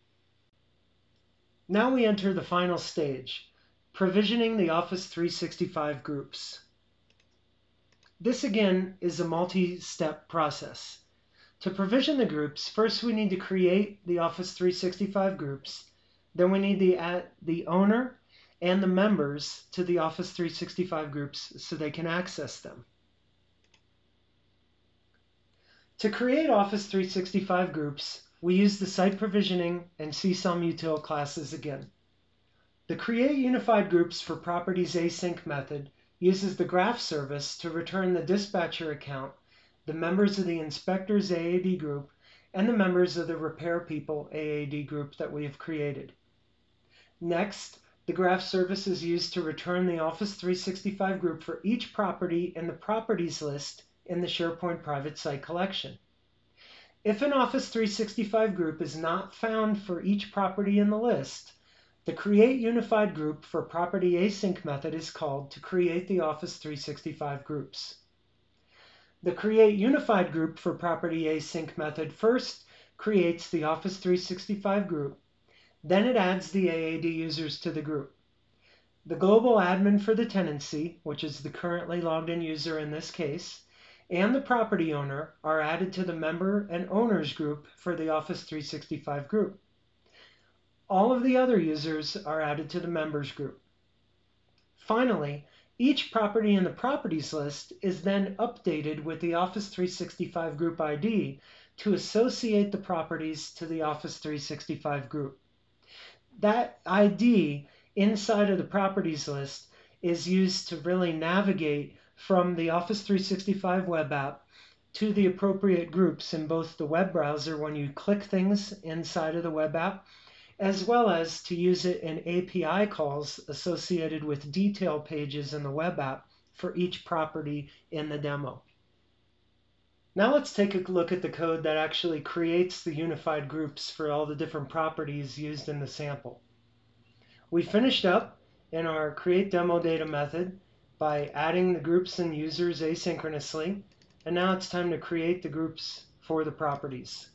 Now we enter the final stage, provisioning the Office three sixty-five groups. This again is a multi-step process. To provision the groups, first we need to create the Office three sixty-five groups, then we need to add the owner and the members to the Office three sixty-five groups so they can access them. To create Office three sixty-five groups, we use the site provisioning and C SOM util classes again. The create unified groups for properties async method uses the graph service to return the dispatcher account, the members of the inspector's A A D group, and the members of the repair people A A D group that we have created. Next, the graph service is used to return the Office three sixty-five group for each property in the properties list in the SharePoint private site collection. If an Office three sixty-five group is not found for each property in the list, The create unified group for property async method is called to create the Office three sixty-five groups. The create unified group for property async method first creates the Office three sixty-five group, then it adds the A A D users to the group. The global admin for the tenancy, which is the currently logged in user in this case, and the property owner are added to the member and owners group for the Office three sixty-five group. All of the other users are added to the members group. Finally, each property in the properties list is then updated with the Office three sixty-five group I D to associate the properties to the Office three sixty-five group. That I D inside of the properties list is used to really navigate from the Office three sixty-five web app to the appropriate groups in both the web browser when you click things inside of the web app, as well as to use it in A P I calls associated with detail pages in the web app for each property in the demo. Now let's take a look at the code that actually creates the unified groups for all the different properties used in the sample. We finished up in our create demo data method by adding the groups and users asynchronously, and now it's time to create the groups for the properties.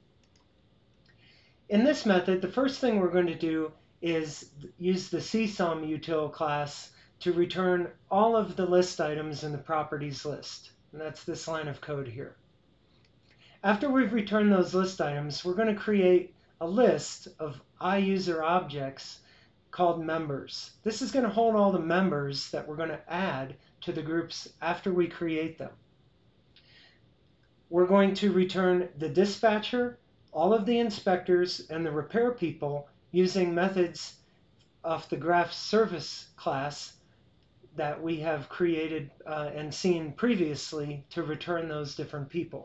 In this method, the first thing we're going to do is use the C SOM util class to return all of the list items in the properties list. And that's this line of code here. After we've returned those list items, we're going to create a list of iUser objects called members. This is going to hold all the members that we're going to add to the groups after we create them. We're going to return the dispatcher, all of the inspectors, and the repair people using methods of the graph service class that we have created uh, and seen previously to return those different people.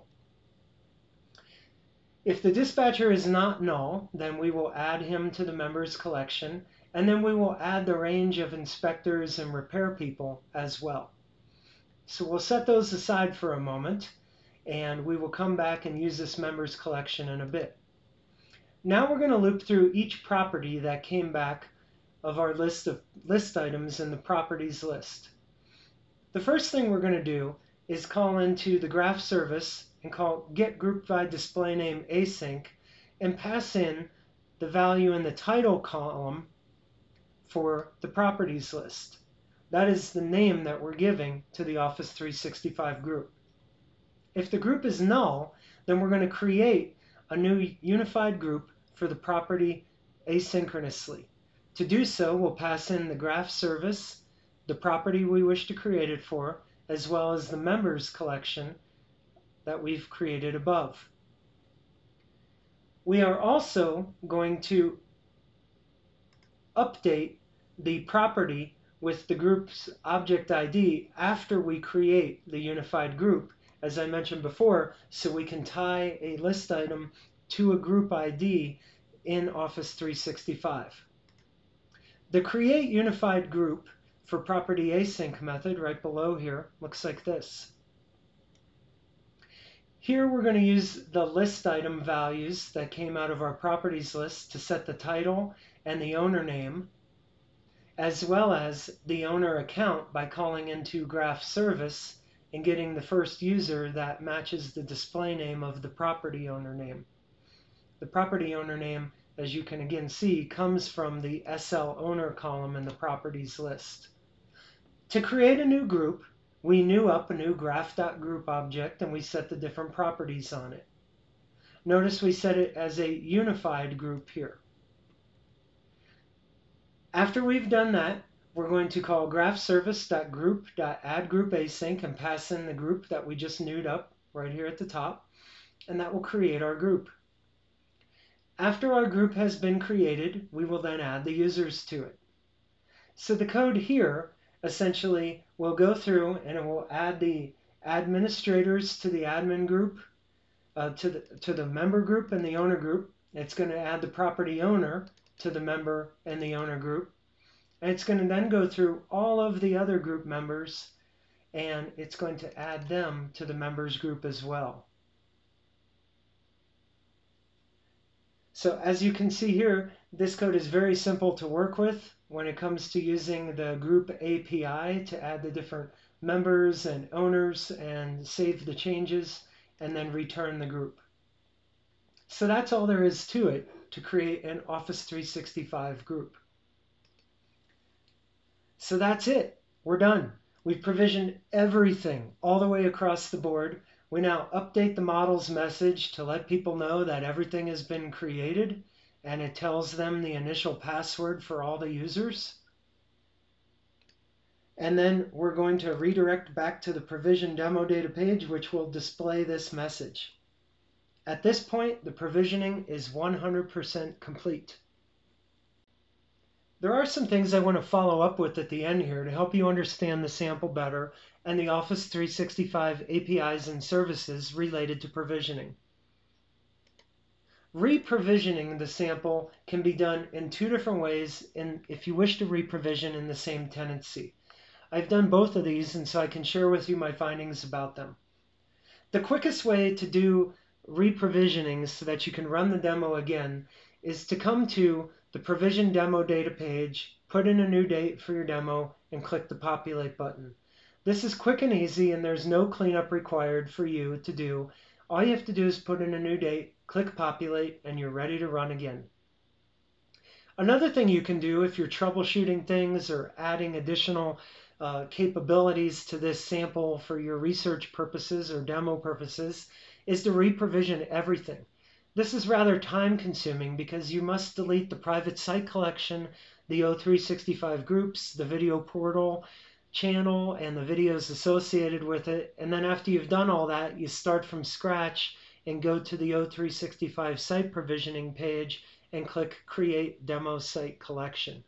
If the dispatcher is not null, then we will add him to the members collection, and then we will add the range of inspectors and repair people as well. So we'll set those aside for a moment, and we will come back and use this members collection in a bit. Now we're going to loop through each property that came back of our list of list items in the properties list. The first thing we're going to do is call into the graph service and call get group by display name async and pass in the value in the title column for the properties list. That is the name that we're giving to the Office three sixty-five group. If the group is null, then we're going to create a new unified group for the property asynchronously. To do so, we'll pass in the graph service, the property we wish to create it for, as well as the members collection that we've created above. We are also going to update the property with the group's object I D after we create the unified group, as I mentioned before, so we can tie a list item to a group I D in Office three sixty-five. The create unified group for property async method right below here looks like this. Here we're going to use the list item values that came out of our properties list to set the title and the owner name, as well as the owner account by calling into graph service and getting the first user that matches the display name of the property owner name. The property owner name, as you can again see, comes from the S L owner column in the properties list. To create a new group, we new up a new graph.group object and we set the different properties on it. Notice we set it as a unified group here. After we've done that, we're going to call graphservice.group.addGroupAsync and pass in the group that we just newed up right here at the top, and that will create our group. After our group has been created, we will then add the users to it. So the code here essentially will go through and it will add the administrators to the admin group, uh, to the to the member group and the owner group. It's going to add the property owner to the member and the owner group. And it's going to then go through all of the other group members and it's going to add them to the members group as well. So as you can see here, this code is very simple to work with when it comes to using the group A P I to add the different members and owners and save the changes and then return the group. So that's all there is to it to create an Office three sixty-five group. So that's it. We're done. We've provisioned everything all the way across the board. We now update the models message to let people know that everything has been created, and it tells them the initial password for all the users. And then we're going to redirect back to the provision demo data page, which will display this message. At this point, the provisioning is one hundred percent complete. There are some things I want to follow up with at the end here to help you understand the sample better and the Office three sixty-five A P Is and services related to provisioning. Re-provisioning the sample can be done in two different ways in, if you wish to re-provision in the same tenancy. I've done both of these, and so I can share with you my findings about them. The quickest way to do re-provisioning so that you can run the demo again is to come to the provision demo data page, put in a new date for your demo, and click the populate button. This is quick and easy, and there's no cleanup required for you to do. All you have to do is put in a new date, click populate, and you're ready to run again. Another thing you can do if you're troubleshooting things or adding additional uh, capabilities to this sample for your research purposes or demo purposes is to re-provision everything. This is rather time consuming because you must delete the private site collection, the O three sixty-five groups, the video portal channel, and the videos associated with it. And then after you've done all that, you start from scratch and go to the O three sixty-five site provisioning page and click Create Demo Site Collection.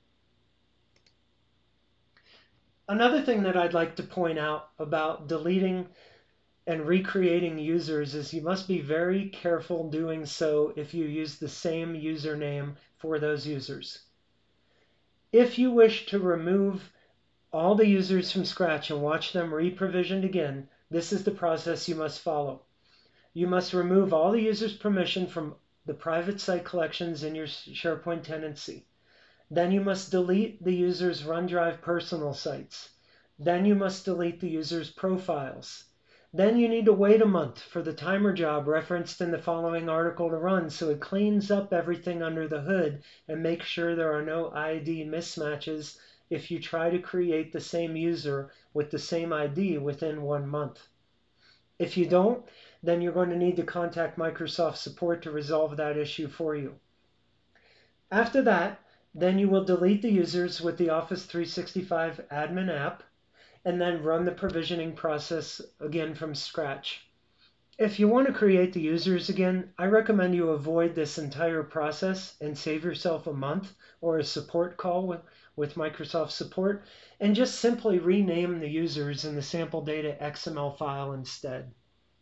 Another thing that I'd like to point out about deleting and recreating users is you must be very careful doing so if you use the same username for those users. If you wish to remove all the users from scratch and watch them re-provisioned again, this is the process you must follow. You must remove all the users' permission from the private site collections in your SharePoint tenancy. Then you must delete the user's OneDrive personal sites. Then you must delete the user's profiles. Then you need to wait a month for the timer job referenced in the following article to run so it cleans up everything under the hood and makes sure there are no I D mismatches if you try to create the same user with the same I D within one month. If you don't, then you're going to need to contact Microsoft support to resolve that issue for you. After that, then you will delete the users with the Office three sixty-five admin app and then run the provisioning process again from scratch. If you want to create the users again, I recommend you avoid this entire process and save yourself a month or a support call with, with Microsoft support and just simply rename the users in the sample data X M L file instead.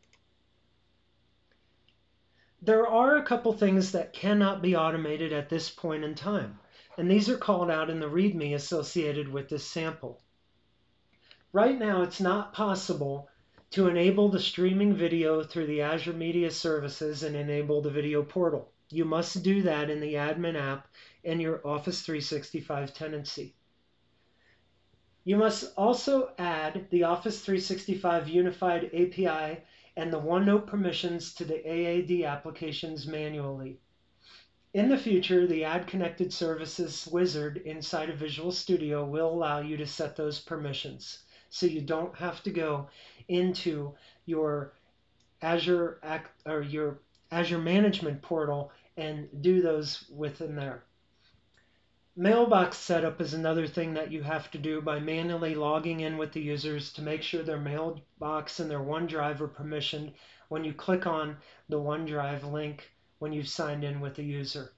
There are a couple things that cannot be automated at this point in time, and these are called out in the README associated with this sample. Right now, it's not possible to enable the streaming video through the Azure Media Services and enable the video portal. You must do that in the admin app in your Office three sixty-five tenancy. You must also add the Office three sixty-five Unified A P I and the OneNote permissions to the A A D applications manually. In the future, the Add Connected Services wizard inside of Visual Studio will allow you to set those permissions, so you don't have to go into your Azure or your Azure Management Portal and do those within there. Mailbox setup is another thing that you have to do by manually logging in with the users to make sure their mailbox and their OneDrive are permissioned when you click on the OneDrive link when you've signed in with the user.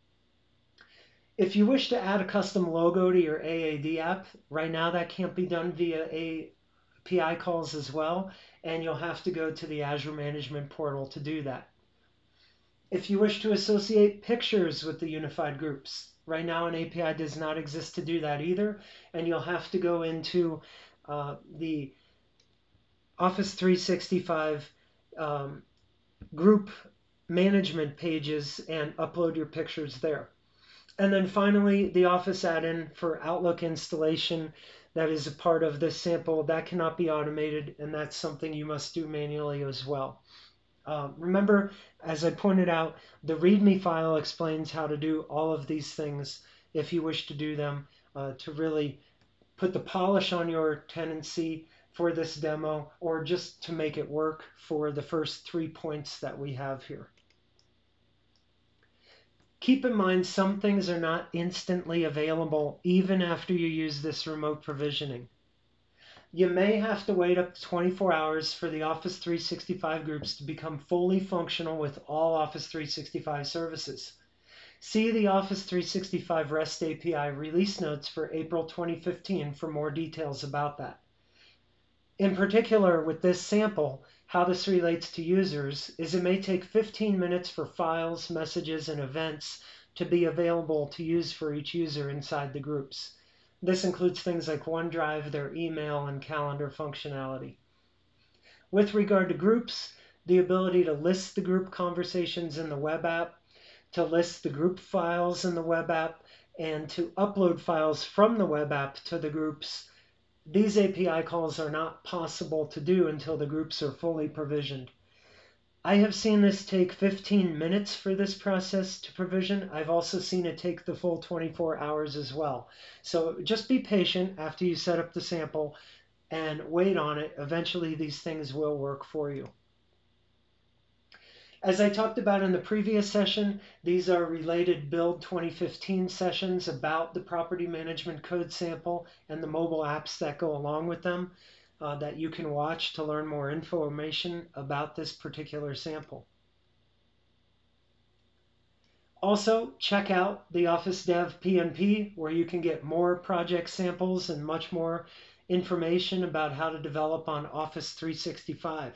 If you wish to add a custom logo to your A A D app, right now that can't be done via A P I calls as well, and you'll have to go to the Azure Management Portal to do that. If you wish to associate pictures with the unified groups, right now an A P I does not exist to do that either, and you'll have to go into uh, the Office three sixty-five um, group management pages and upload your pictures there. And then finally, the Office add-in for Outlook installation that is a part of this sample, that cannot be automated, and that's something you must do manually as well. Uh, remember, as I pointed out, the README file explains how to do all of these things if you wish to do them uh, to really put the polish on your tenancy for this demo, or just to make it work for the first three points that we have here. Keep in mind, some things are not instantly available even after you use this remote provisioning. You may have to wait up to twenty-four hours for the Office three sixty-five groups to become fully functional with all Office three sixty-five services. See the Office three sixty-five REST A P I release notes for April twenty fifteen for more details about that. In particular, with this sample, how this relates to users is it may take fifteen minutes for files, messages, and events to be available to use for each user inside the groups. This includes things like OneDrive, their email, and calendar functionality. With regard to groups, the ability to list the group conversations in the web app, to list the group files in the web app, and to upload files from the web app to the groups. These A P I calls are not possible to do until the groups are fully provisioned. I have seen this take fifteen minutes for this process to provision. I've also seen it take the full twenty-four hours as well. So just be patient after you set up the sample and wait on it. Eventually these things will work for you. As I talked about in the previous session, these are related Build twenty fifteen sessions about the property management code sample and the mobile apps that go along with them. Uh, that you can watch to learn more information about this particular sample. Also, check out the Office Dev P N P, where you can get more project samples and much more information about how to develop on Office three sixty-five.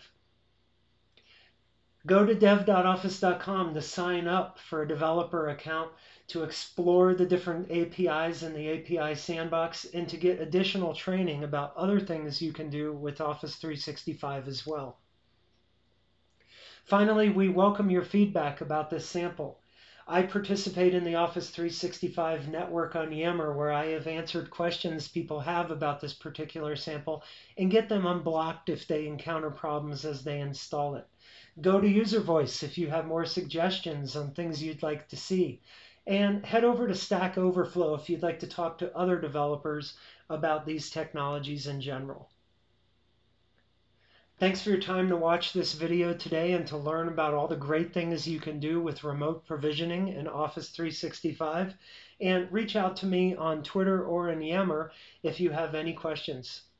Go to dev dot office dot com to sign up for a developer account, to explore the different A P Is in the A P I sandbox, and to get additional training about other things you can do with Office three sixty-five as well. Finally, we welcome your feedback about this sample. I participate in the Office three sixty-five network on Yammer, where I have answered questions people have about this particular sample and get them unblocked if they encounter problems as they install it. Go to User Voice if you have more suggestions on things you'd like to see. And head over to Stack Overflow if you'd like to talk to other developers about these technologies in general. Thanks for your time to watch this video today and to learn about all the great things you can do with remote provisioning in Office three sixty-five. And reach out to me on Twitter or in Yammer if you have any questions.